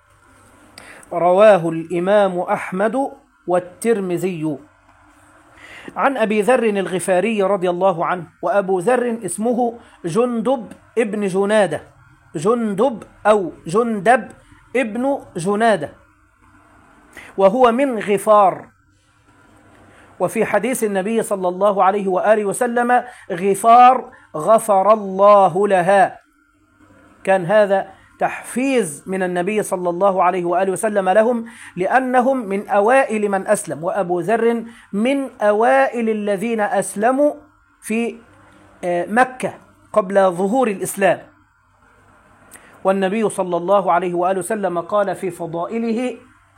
رواه الإمام أحمد والترمذي. عن أبي ذر الغفاري رضي الله عنه، وأبو ذر اسمه جندب ابن جنادة، جندب أو جندب ابن جنادة، وهو من غفار. وفي حديث النبي صلى الله عليه وآله وسلم: غفار غفر الله لها. كان هذا تحفيز من النبي صلى الله عليه وآله وسلم لهم، لأنهم من أوائل من أسلم، وأبو ذر من أوائل الذين أسلموا في مكة قبل ظهور الإسلام. والنبي صلى الله عليه وآله وسلم قال في فضائله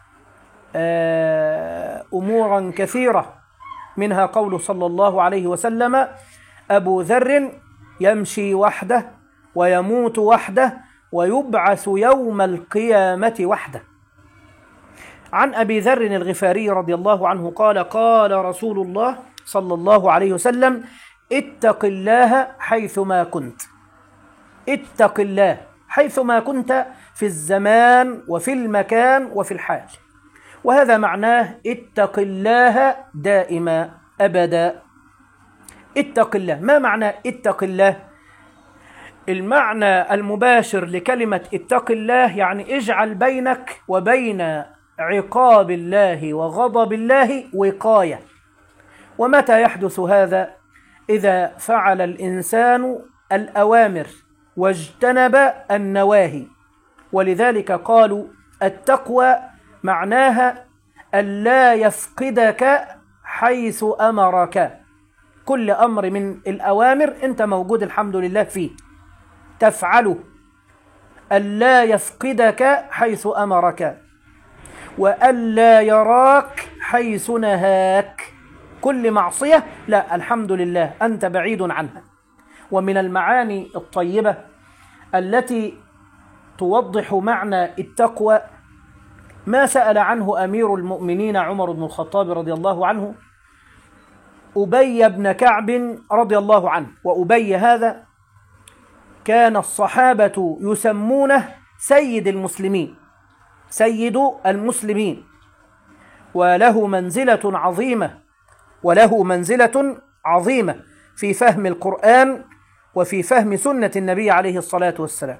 أمورا كثيرة، منها قوله صلى الله عليه وسلم: أبو ذر يمشي وحده ويموت وحده ويبعث يوم القيامة وحده. عن أبي ذر الغفاري رضي الله عنه قال: قال رسول الله صلى الله عليه وسلم: اتق الله حيثما كنت. اتق الله حيثما كنت، في الزمان وفي المكان وفي الحال. وهذا معناه اتق الله دائما أبدا. اتق الله، ما معنى اتق الله؟ المعنى المباشر لكلمة اتق الله يعني اجعل بينك وبين عقاب الله وغضب الله وقاية. ومتى يحدث هذا؟ إذا فعل الإنسان الأوامر واجتنب النواهي. ولذلك قالوا التقوى معناها ألا يفقدك حيث أمرك. كل أمر من الأوامر أنت موجود الحمد لله فيه تفعله، ألا يفقدك حيث أمرك، وألا يراك حيث نهاك. كل معصية لا، الحمد لله أنت بعيد عنها. ومن المعاني الطيبة التي توضح معنى التقوى ما سأل عنه أمير المؤمنين عمر بن الخطاب رضي الله عنه أبي بن كعب رضي الله عنه. وأبي هذا كان الصحابة يسمونه سيد المسلمين، سيد المسلمين، وله منزلة عظيمة، وله منزلة عظيمة في فهم القرآن وفي فهم سنة النبي عليه الصلاة والسلام.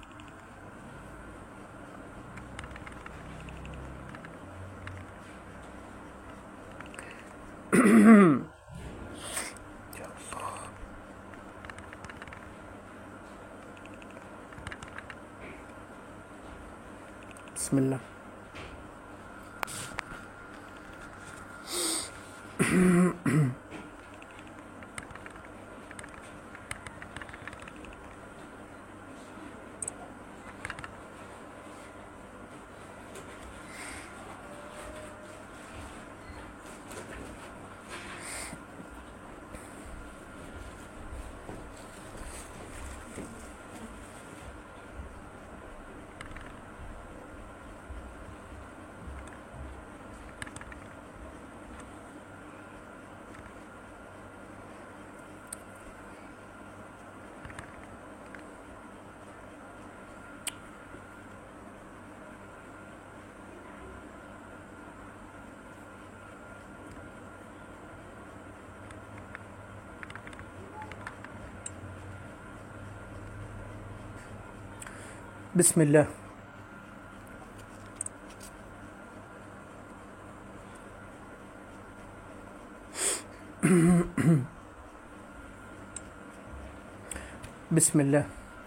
بسم الله. بسم الله. بسم الله.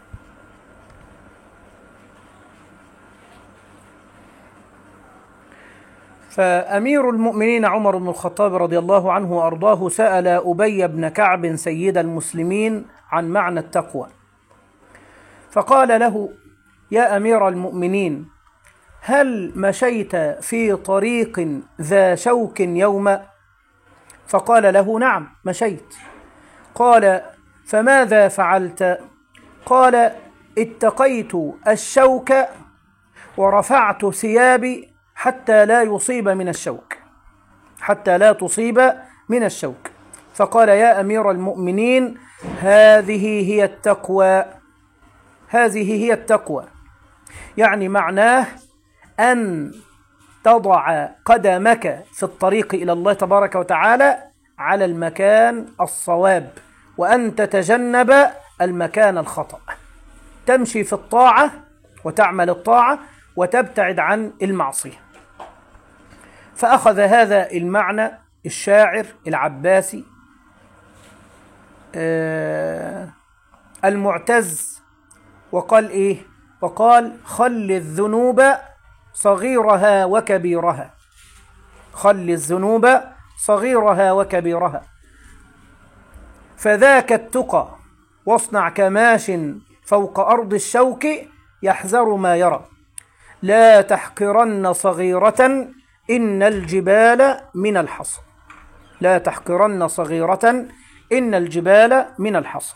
فأمير المؤمنين عمر بن الخطاب رضي الله عنه وأرضاه سأل أبي بن كعب سيد المسلمين عن معنى التقوى، فقال له: يا أمير المؤمنين، هل مشيت في طريق ذا شوك يوما؟ فقال له: نعم مشيت. قال: فماذا فعلت؟ قال: اتقيت الشوك ورفعت ثيابي حتى لا يصيب من الشوك حتى لا تصيب من الشوك. فقال: يا أمير المؤمنين، هذه هي التقوى هذه هي التقوى يعني معناه أن تضع قدمك في الطريق إلى الله تبارك وتعالى على المكان الصواب، وأن تتجنب المكان الخطأ، تمشي في الطاعة وتعمل الطاعة وتبتعد عن المعصية. فأخذ هذا المعنى الشاعر العباسي آه المعتز وقال إيه؟ وقال: خل الذنوب صغيرها وكبيرها خل الذنوب صغيرها وكبيرها فذاك التقى، واصنع كماش فوق أرض الشوك يحذر ما يرى، لا تحقرن صغيرة إن الجبال من الحصى لا تحقرن صغيرة إن الجبال من الحصى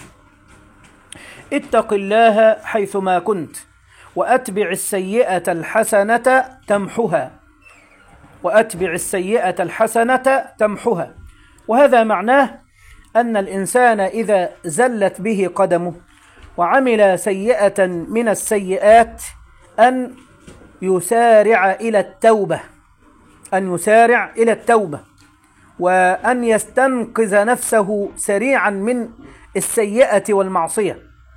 اتق الله حيثما كنت، وأتبع السيئة الحسنة تمحها وأتبع السيئة الحسنة تمحها وهذا معناه أن الإنسان إذا زلت به قدمه وعمل سيئة من السيئات أن يسارع إلى التوبة أن يسارع إلى التوبة وأن يستنقذ نفسه سريعا من السيئة والمعصية،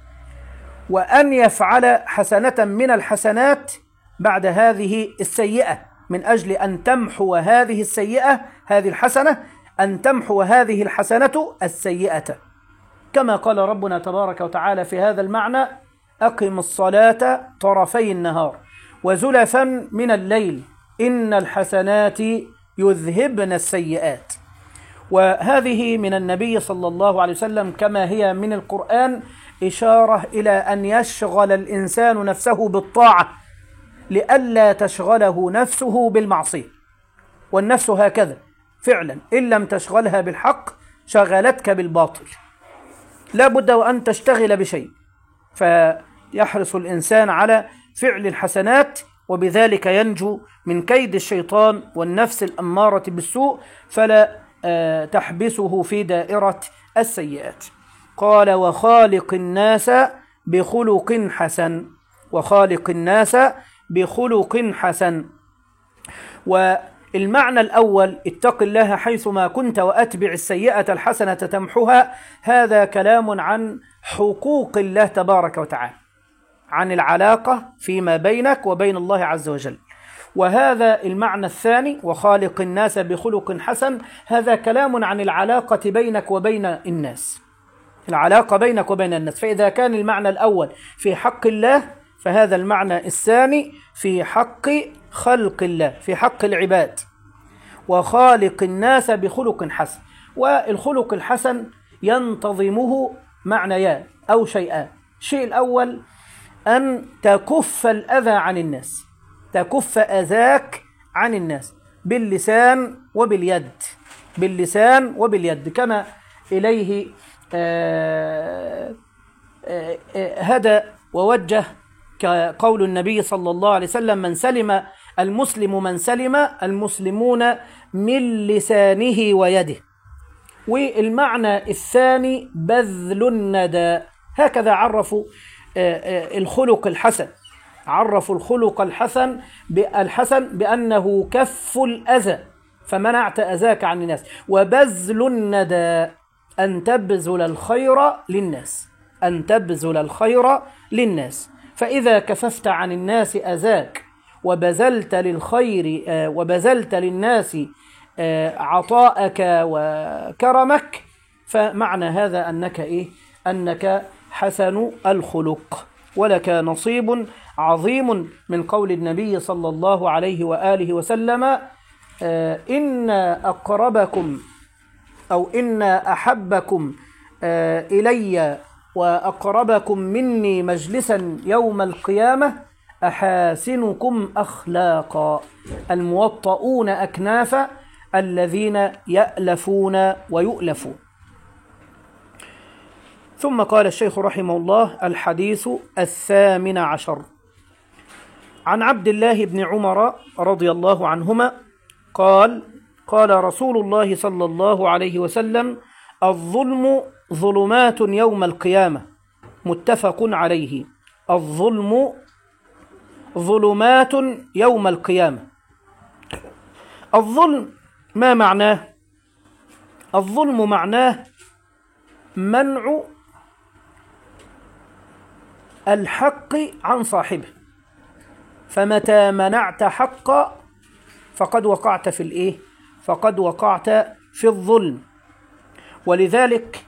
وأن يفعل حسنة من الحسنات بعد هذه السيئة، من أجل أن تمحو هذه السيئة هذه الحسنة أن تمحو هذه الحسنة السيئة، كما قال ربنا تبارك وتعالى في هذا المعنى: أقم الصلاة طرفي النهار وزلفا من الليل إن الحسنات يذهبن السيئات. وهذه من النبي صلى الله عليه وسلم كما هي من القرآن إشارة إلى أن يشغل الإنسان نفسه بالطاعة لئلا تشغله نفسه بالمعصية، والنفس هكذا فعلا، إن لم تشغلها بالحق شغلتك بالباطل، لا بد وأن تشتغل بشيء، فيحرص الإنسان على فعل الحسنات، وبذلك ينجو من كيد الشيطان والنفس الأمارة بالسوء، فلا تحبسه في دائرة السيئات. قال: وخالق الناس بخلق حسن وخالق الناس بخلق حسن. والمعنى الأول: اتق الله حيثما كنت وأتبع السيئة الحسنة تمحها، هذا كلام عن حقوق الله تبارك وتعالى، عن العلاقة فيما بينك وبين الله عز وجل. وهذا المعنى الثاني: وخالق الناس بخلق حسن، هذا كلام عن العلاقة بينك وبين الناس العلاقة بينك وبين الناس. فإذا كان المعنى الأول في حق الله، فهذا المعنى الثاني في حق خلق الله، في حق العباد. وخالق الناس بخلق حسن، والخلق الحسن ينتظمه معنيان أو شيئان. الشيء الأول أن تكف الأذى عن الناس، تكف أذاك عن الناس باللسان وباليد باللسان وباليد كما إليه آه آه آه هدى ووجه، كقول النبي صلى الله عليه وسلم: من سلم المسلم من سلم المسلمون من لسانه ويده. والمعنى الثاني بذل الندى. هكذا عرفوا الخلق الحسن، عرفوا الخلق الحسن بالحسن بأنه كف الأذى، فمنعت أذاك عن الناس. وبذل الندى أن تبذل الخير للناس أن تبذل الخير للناس فإذا كففت عن الناس أذاك وبذلت للخير وبذلت للناس عطاءك وكرمك، فمعنى هذا أنك إيه؟ أنك حسن الخلق، ولك نصيب عظيم من قول النبي صلى الله عليه وآله وسلم: إن أقربكم أو إن أحبكم إلي وأقربكم مني مجلسا يوم القيامة أحاسنكم أخلاقا، الموطؤون أكنافا، الذين يألفون ويؤلفون. ثم قال الشيخ رحمه الله: الحديث الثامن عشر، عن عبد الله بن عمر رضي الله عنهما قال: قال رسول الله صلى الله عليه وسلم: الظلم ظلمات يوم القيامة، متفق عليه. الظلم ظلمات يوم القيامة. الظلم ما معناه؟ الظلم معناه منع الحق عن صاحبه، فمتى منعت حقا فقد وقعت في الإيه؟ فقد وقعت في الظلم. ولذلك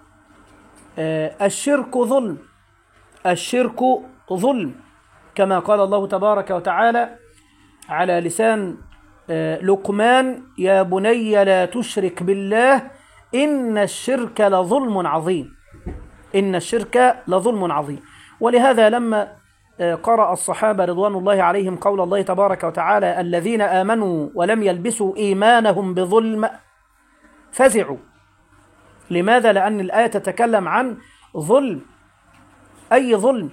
الشرك ظلم، الشرك ظلم، كما قال الله تبارك وتعالى على لسان لقمان: يا بني لا تشرك بالله إن الشرك لظلم عظيم، إن الشرك لظلم عظيم. ولهذا لما قرأ الصحابة رضوان الله عليهم قول الله تبارك وتعالى: الذين آمنوا ولم يلبسوا إيمانهم بظلم فزعوا. لماذا؟ لأن الآية تتكلم عن ظلم، أي ظلم،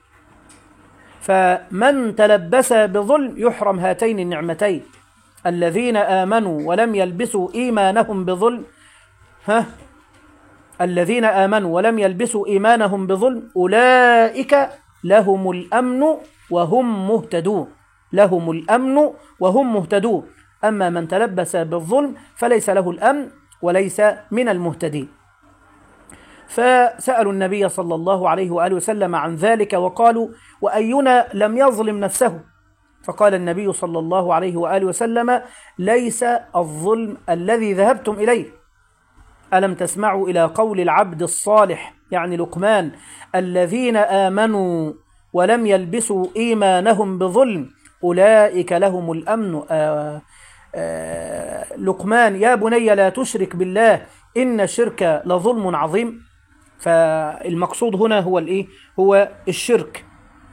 فمن تلبس بظلم يحرم هاتين النعمتين: الذين آمنوا ولم يلبسوا إيمانهم بظلم، ها الذين آمنوا ولم يلبسوا إيمانهم بظلم أولئك لهم الأمن وهم مهتدون، لهم الأمن وهم مهتدون. أما من تلبس بالظلم فليس له الأمن وليس من المهتدين. فسألوا النبي صلى الله عليه وآله وسلم عن ذلك وقالوا: وأينا لم يظلم نفسه؟ فقال النبي صلى الله عليه وآله وسلم: ليس الظلم الذي ذهبتم إليه. ألم تسمعوا إلى قول العبد الصالح يعني لقمان: الذين آمنوا ولم يلبسوا إيمانهم بظلم أولئك لهم الأمن. آآ آآ لقمان: يا بني لا تشرك بالله إن الشرك لظلم عظيم. فالمقصود هنا هو الإيه؟ هو الشرك.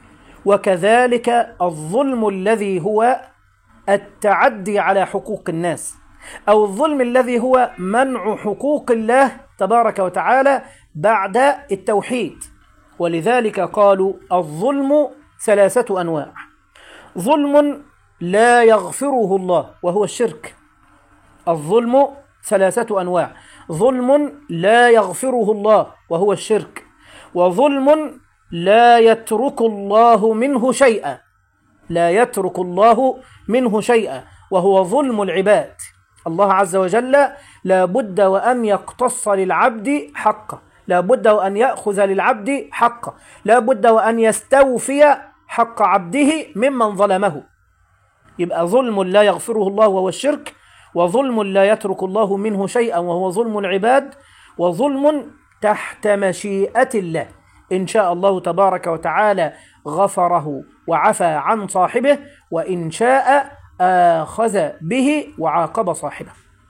وكذلك الظلم الذي هو التعدي على حقوق الناس، أو الظلم الذي هو منع حقوق الله تبارك وتعالى بعد التوحيد. ولذلك قالوا: الظلم ثلاثة أنواع: ظلم لا يغفره الله وهو الشرك. الظلم ثلاثة أنواع: ظلم لا يغفره الله وهو الشرك، وظلم لا يترك الله منه شيئا، لا يترك الله منه شيئا وهو ظلم العباد. الله عز وجل لا بد وأن يقتص للعبد حقه، لا بد وأن يأخذ للعبد حقه، لا بد وأن يستوفي حق عبده ممن ظلمه. يبقى ظلم لا يغفره الله وهو الشرك، وظلم لا يترك الله منه شيئا وهو ظلم العباد، وظلم تحت مشيئة الله، إن شاء الله تبارك وتعالى غفره وعفى عن صاحبه، وإن شاء آخذ به وعاقب صاحبه.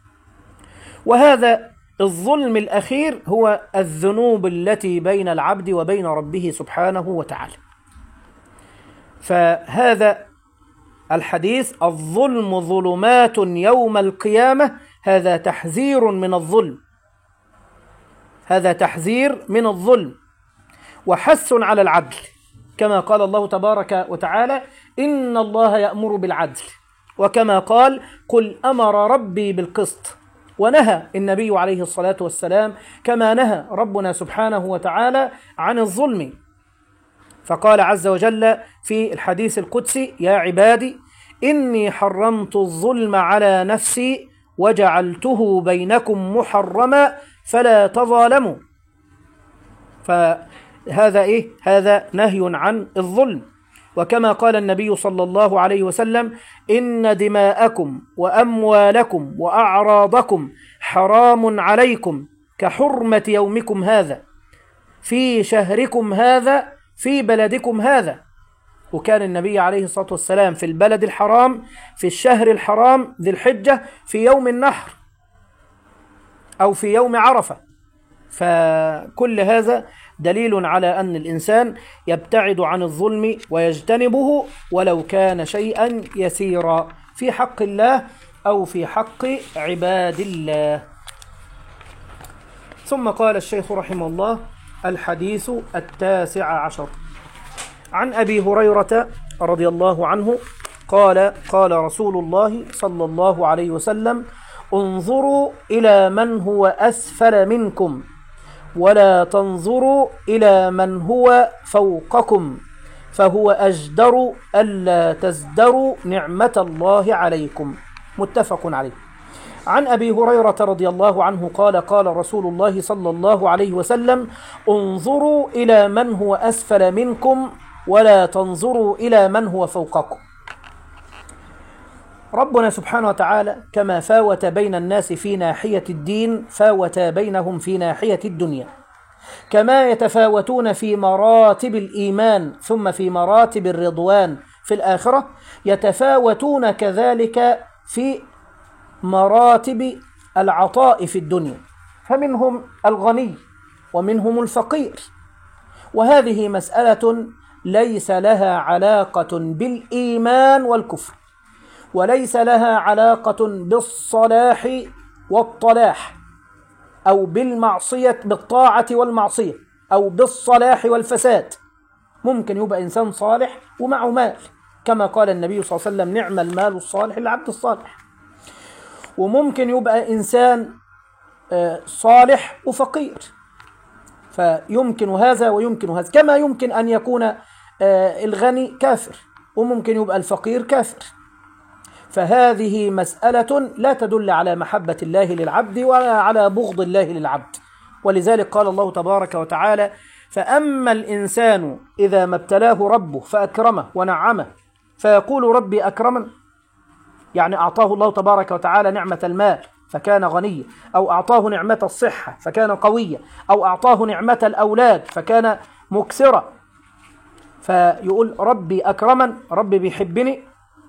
وهذا الظلم الأخير هو الذنوب التي بين العبد وبين ربه سبحانه وتعالى. فهذا الحديث: الظلم ظلمات يوم القيامة، هذا تحذير من الظلم، هذا تحذير من الظلم وحث على العدل، كما قال الله تبارك وتعالى: إن الله يأمر بالعدل، وكما قال: قل أمر ربي بالقسط. ونهى النبي عليه الصلاة والسلام كما نهى ربنا سبحانه وتعالى عن الظلم، فقال عز وجل في الحديث القدسي: يا عبادي إني حرمت الظلم على نفسي وجعلته بينكم محرما فلا تظالموا. هذا إيه؟ هذا نهي عن الظلم. وكما قال النبي صلى الله عليه وسلم: إن دماءكم وأموالكم وأعراضكم حرام عليكم كحرمة يومكم هذا في شهركم هذا في بلدكم هذا. وكان النبي عليه الصلاة والسلام في البلد الحرام في الشهر الحرام ذي الحجة في يوم النحر أو في يوم عرفة. فكل هذا دليل على أن الإنسان يبتعد عن الظلم ويجتنبه ولو كان شيئا يسيرا في حق الله أو في حق عباد الله. ثم قال الشيخ رحمه الله: الحديث التاسع عشر عن أبي هريرة رضي الله عنه قال: قال رسول الله صلى الله عليه وسلم: انظروا إلى من هو أسفل منكم ولا تنظروا إلى من هو فوقكم فهو أجدر ألا تزدروا نعمة الله عليكم. متفق عليه. عن أبي هريرة رضي الله عنه قال: قال رسول الله صلى الله عليه وسلم: انظروا إلى من هو أسفل منكم ولا تنظروا إلى من هو فوقكم. ربنا سبحانه وتعالى كما فاوت بين الناس في ناحية الدين فاوت بينهم في ناحية الدنيا، كما يتفاوتون في مراتب الإيمان ثم في مراتب الرضوان في الآخرة، يتفاوتون كذلك في مراتب العطاء في الدنيا، فمنهم الغني ومنهم الفقير. وهذه مسألة ليس لها علاقة بالإيمان والكفر، وليس لها علاقة بالصلاح والطلاح، أو بالمعصية بالطاعة والمعصية، أو بالصلاح والفساد. ممكن يبقى إنسان صالح ومعه مال، كما قال النبي صلى الله عليه وسلم: نعم المال الصالح للعبد الصالح. وممكن يبقى إنسان صالح وفقير، فيمكن هذا ويمكن هذا، كما يمكن أن يكون الغني كافر وممكن يبقى الفقير كافر. فهذه مسألة لا تدل على محبة الله للعبد ولا على بغض الله للعبد. ولذلك قال الله تبارك وتعالى: فأما الإنسان إذا ما ابتلاه ربه فأكرمه ونعمه فيقول ربي أكرمن، يعني أعطاه الله تبارك وتعالى نعمة المال فكان غنيا، أو أعطاه نعمة الصحة فكان قويا، أو أعطاه نعمة الأولاد فكان مكسرا، فيقول ربي أكرمن، ربي بيحبني.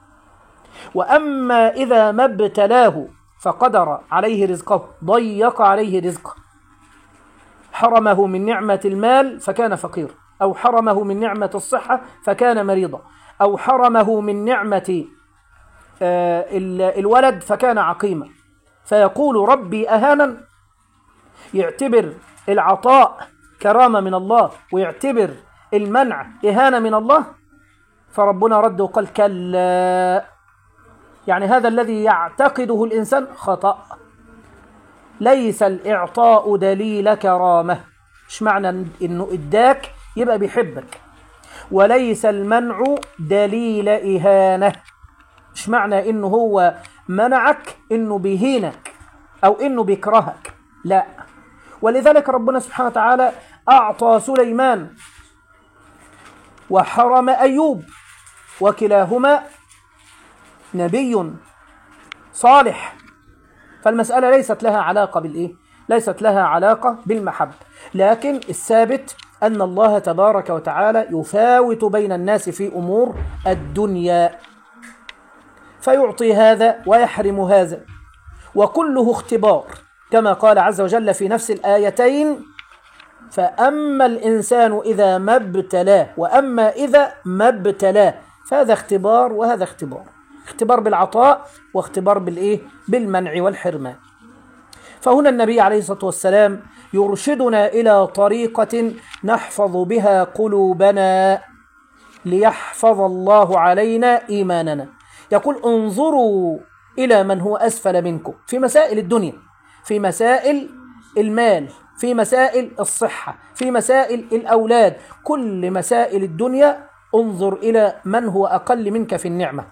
وأما إذا ما ابتلاه فقدر عليه رزقه، ضيق عليه رزقه، حرمه من نعمة المال فكان فقير، أو حرمه من نعمة الصحة فكان مريضا، أو حرمه من نعمة الولد فكان عقيما، فيقول ربي أهانا، يعتبر العطاء كرامة من الله ويعتبر المنع إهانة من الله. فربنا رد وقال: كلا، يعني هذا الذي يعتقده الإنسان خطأ. ليس الإعطاء دليل كرامة، مش معنى إنه إداك يبقى بيحبك، وليس المنع دليل إهانة، مش معنى إنه هو منعك إنه بيهينك أو إنه بيكرهك، لا. ولذلك ربنا سبحانه وتعالى أعطى سليمان وحرم أيوب، وكلاهما نبي صالح. فالمسألة ليست لها علاقة بالإيه؟ ليست لها علاقة بالمحبة، لكن الثابت أن الله تبارك وتعالى يفاوت بين الناس في أمور الدنيا، فيعطي هذا ويحرم هذا، وكله اختبار، كما قال عز وجل في نفس الآيتين: فأما الإنسان إذا ما ابتلاه وأما إذا ما ابتلاه. فهذا اختبار وهذا اختبار، اختبار بالعطاء واختبار بالإيه؟ بالمنع والحرمان. فهنا النبي عليه الصلاة والسلام يرشدنا إلى طريقة نحفظ بها قلوبنا ليحفظ الله علينا إيماننا. يقول: انظروا إلى من هو أسفل منكم في مسائل الدنيا، في مسائل المال، في مسائل الصحة، في مسائل الأولاد، كل مسائل الدنيا انظر إلى من هو أقل منك في النعمة،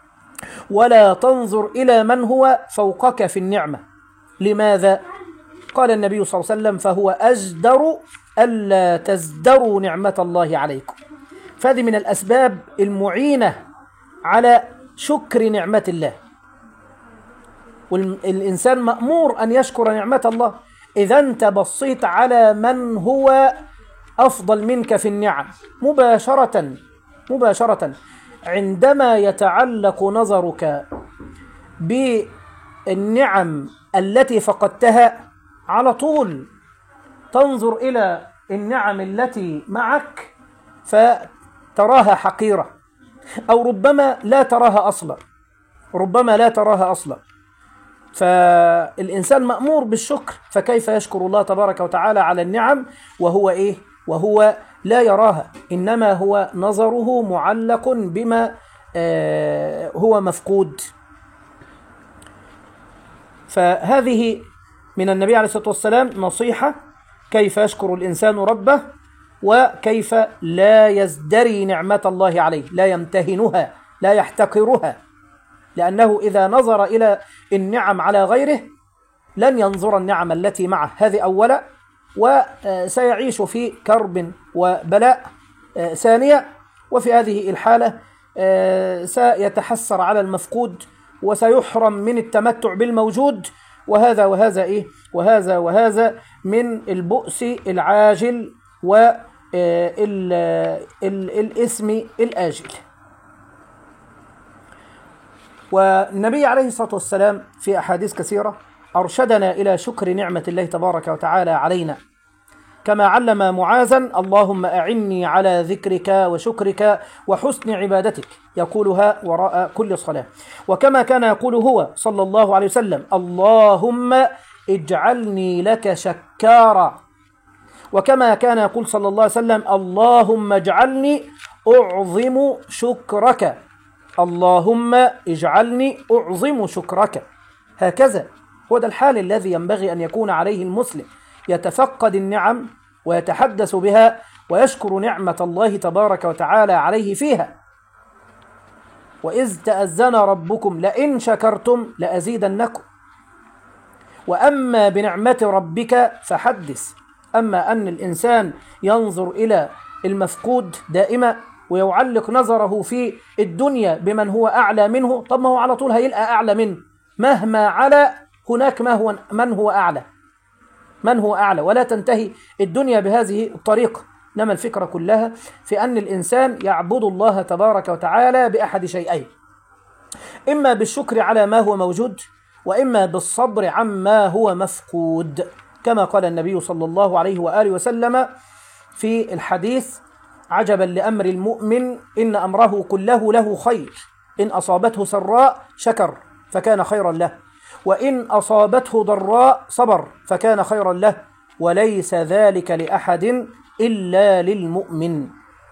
ولا تنظر إلى من هو فوقك في النعمة. لماذا؟ قال النبي صلى الله عليه وسلم فهو أجدر ألا تزدروا نعمة الله عليكم. فهذه من الأسباب المعينة على شكر نعمة الله، والإنسان مأمور أن يشكر نعمة الله. إذا أنت بصيت على من هو أفضل منك في النعم مباشرة مباشرة عندما يتعلق نظرك بالنعم التي فقدتها، على طول تنظر إلى النعم التي معك فتراها حقيرة، أو ربما لا تراها أصلا ربما لا تراها أصلا فالإنسان مأمور بالشكر، فكيف يشكر الله تبارك وتعالى على النعم وهو إيه؟ وهو لا يراها، إنما هو نظره معلق بما آه هو مفقود. فهذه من النبي عليه الصلاة والسلام نصيحة كيف يشكر الإنسان ربه، وكيف لا يزدري نعمة الله عليه، لا يمتهنها لا يحتقرها، لأنه إذا نظر إلى النعم على غيره لن ينظر النعم التي معه، هذه أولا، وسيعيش في كرب وبلاء ثانية، وفي هذه الحالة سيتحسر على المفقود وسيحرم من التمتع بالموجود، وهذا وهذا إيه؟ وهذا وهذا من البؤس العاجل والإثم الآجل. والنبي عليه الصلاة والسلام في أحاديث كثيرة أرشدنا إلى شكر نعمة الله تبارك وتعالى علينا، كما علم معاذا اللهم أعني على ذكرك وشكرك وحسن عبادتك، يقولها وراء كل صلاة. وكما كان يقول هو صلى الله عليه وسلم اللهم اجعلني لك شكارا. وكما كان يقول صلى الله عليه وسلم اللهم اجعلني أعظم شكرك، اللهم اجعلني أعظم شكرك. هكذا هو ده الحال الذي ينبغي أن يكون عليه المسلم، يتفقد النعم ويتحدث بها ويشكر نعمة الله تبارك وتعالى عليه فيها. وإذ تأذن ربكم لئن شكرتم لأزيدنكم، وأما بنعمة ربك فحدث. أما أن الإنسان ينظر إلى المفقود دائما ويعلق نظره في الدنيا بمن هو أعلى منه، طب ما هو على طول هيلقى أعلى منه، مهما على هناك ما هو من هو أعلى من هو أعلى ولا تنتهي الدنيا بهذه الطريقة. إنما الفكرة كلها في أن الإنسان يعبد الله تبارك وتعالى بأحد شيئين، إما بالشكر على ما هو موجود، وإما بالصبر عما هو مفقود، كما قال النبي صلى الله عليه وآله وسلم في الحديث عجبا لأمر المؤمن إن أمره كله له خير، إن أصابته سراء شكر فكان خيرا له، وإن أصابته ضراء صبر فكان خيرا له، وليس ذلك لأحد إلا للمؤمن.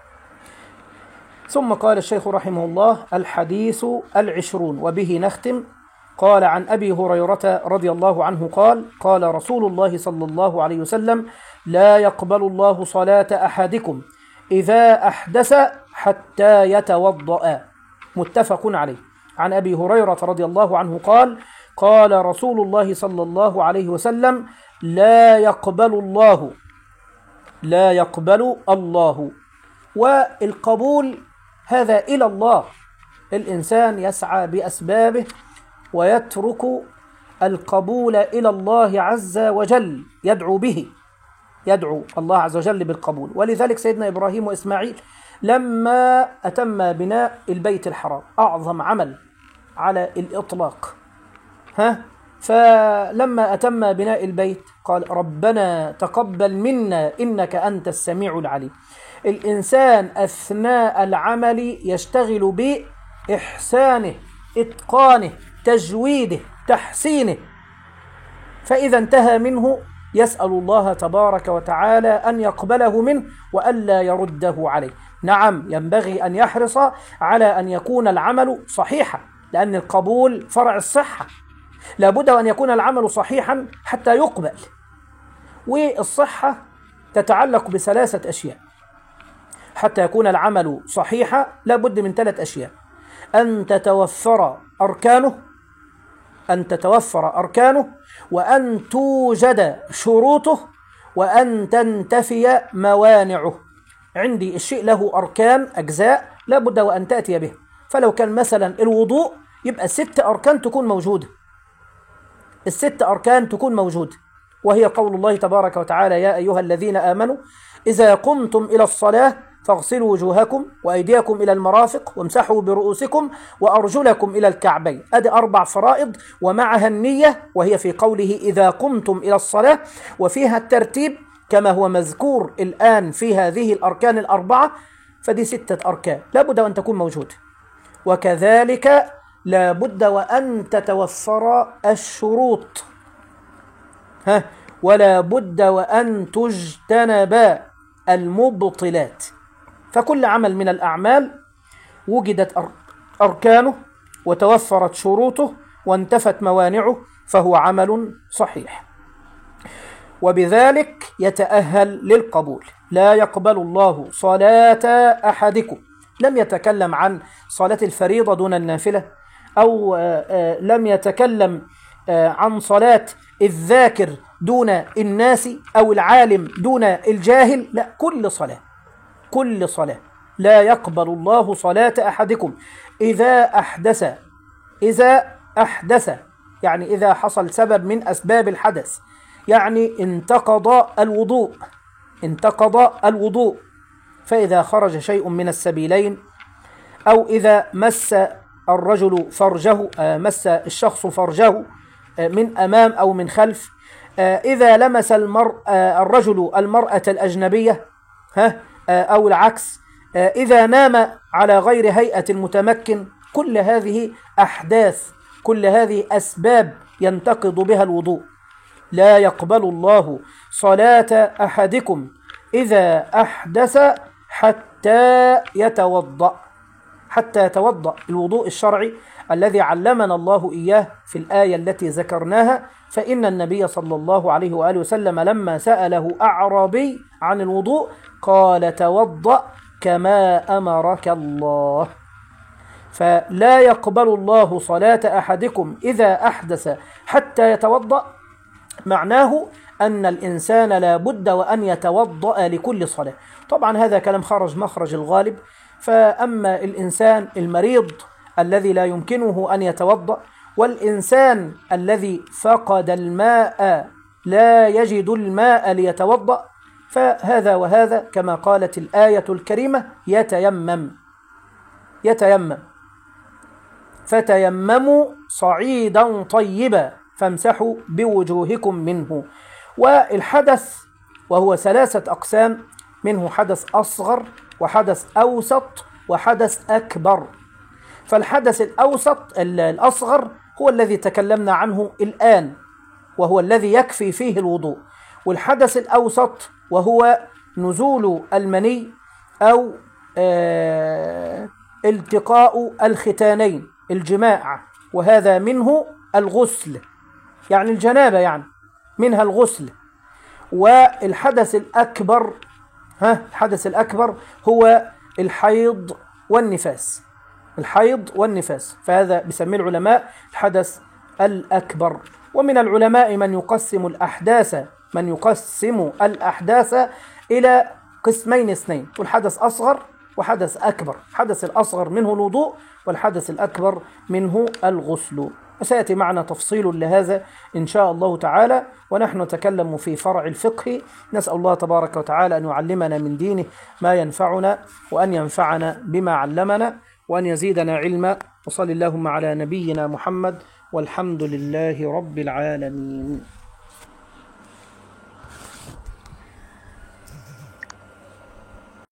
ثم قال الشيخ رحمه الله الحديث العشرون وبه نختم. قال عن أبي هريرة رضي الله عنه قال قال رسول الله صلى الله عليه وسلم لا يقبل الله صلاة أحدكم إذا أحدث حتى يتوضأ، متفق عليه. عن أبي هريرة رضي الله عنه قال قال رسول الله صلى الله عليه وسلم لا يقبل الله لا يقبل الله والقبول هذا إلى الله، الإنسان يسعى بأسبابه ويترك القبول إلى الله عز وجل، يدعو به يدعو الله عز وجل بالقبول. ولذلك سيدنا إبراهيم وإسماعيل لما أتم بناء البيت الحرام، أعظم عمل على الإطلاق، ها فلما أتم بناء البيت قال ربنا تقبل منا إنك أنت السميع العليم. الإنسان أثناء العمل يشتغل بإحسانه، إتقانه، تجويده، تحسينه، فإذا انتهى منه يسأل الله تبارك وتعالى أن يقبله منه وألا يرده عليه. نعم ينبغي أن يحرص على أن يكون العمل صحيحا، لأن القبول فرع الصحة، لابد أن يكون العمل صحيحا حتى يقبل. والصحة تتعلق بثلاثة أشياء، حتى يكون العمل صحيحا لابد من ثلاث أشياء: أن تتوفر أركانه أن تتوفر أركانه وأن توجد شروطه وأن تنتفي موانعه. عندي الشيء له أركان أجزاء لا بد وأن تأتي به. فلو كان مثلا الوضوء يبقى ست أركان تكون موجودة، الست أركان تكون موجودة، وهي قول الله تبارك وتعالى: يا أيها الذين آمنوا إذا قمتم إلى الصلاة فاغسلوا وجوهكم وأيديكم إلى المرافق وامسحوا برؤوسكم وأرجلكم إلى الكعبين. أدي أربع فرائض ومعها النية، وهي في قوله إذا قمتم إلى الصلاة، وفيها الترتيب كما هو مذكور الآن في هذه الأركان الأربعة. فدي ستة أركان لا بد وأن تكون موجودة. وكذلك لا بد وأن تتوفر الشروط، ها ولا بد وأن تجتنب المبطلات. فكل عمل من الأعمال وجدت أركانه وتوفرت شروطه وانتفت موانعه فهو عمل صحيح، وبذلك يتأهل للقبول. لا يقبل الله صلاة أحدكم. لم يتكلم عن صلاة الفريضة دون النافلة، أو لم يتكلم عن صلاة الذاكر دون الناس، أو العالم دون الجاهل. لا، كل صلاة، كل صلاة. لا يقبل الله صلاة أحدكم إذا أحدث. إذا أحدث يعني إذا حصل سبب من أسباب الحدث، يعني انتقض الوضوء، انتقض الوضوء. فإذا خرج شيء من السبيلين، أو إذا مس الرجل فرجه، مس الشخص فرجه من أمام أو من خلف، إذا لمس المرء الرجل المرأة الأجنبية، ها أو العكس، إذا نام على غير هيئة المتمكن. كل هذه أحداث، كل هذه أسباب ينتقض بها الوضوء. لا يقبل الله صلاة أحدكم إذا أحدث حتى يتوضأ، حتى يتوضأ الوضوء الشرعي الذي علمنا الله إياه في الآية التي ذكرناها. فإن النبي صلى الله عليه وآله وسلم لما سأله أعرابي عن الوضوء قال: توضأ كما أمرك الله. فلا يقبل الله صلاة أحدكم إذا أحدث حتى يتوضأ، معناه أن الإنسان لا بد وأن يتوضأ لكل صلاة. طبعا هذا كلام خرج مخرج الغالب. فأما الإنسان المريض الذي لا يمكنه أن يتوضأ، والإنسان الذي فقد الماء لا يجد الماء ليتوضأ، فهذا وهذا كما قالت الآية الكريمة: يتيمم يتيمم فتيمموا صعيدا طيبا فامسحوا بوجوهكم منه. والحدث وهو ثلاثة أقسام، منه حدث أصغر وحدث أوسط وحدث أكبر. فالحدث الأوسط الأصغر هو الذي تكلمنا عنه الآن، وهو الذي يكفي فيه الوضوء. والحدث الأوسط وهو نزول المني أو آه التقاء الختانين، الجماع، وهذا منه الغسل، يعني الجنابة، يعني منها الغسل. والحدث الأكبر، ها الحدث الأكبر هو الحيض والنفاس، الحيض والنفاس. فهذا بيسميه العلماء الحدث الأكبر. ومن العلماء من يقسم الأحداث من يقسم الأحداث إلى قسمين اثنين، والحدث أصغر وحدث أكبر. الحدث الأصغر منه الوضوء، والحدث الأكبر منه الغسل. وسيأتي معنا تفصيل لهذا إن شاء الله تعالى، ونحن نتكلم في فرع الفقه. نسأل الله تبارك وتعالى أن يعلمنا من دينه ما ينفعنا، وأن ينفعنا بما علمنا، وأن يزيدنا علما. وصل اللهم على نبينا محمد، والحمد لله رب العالمين.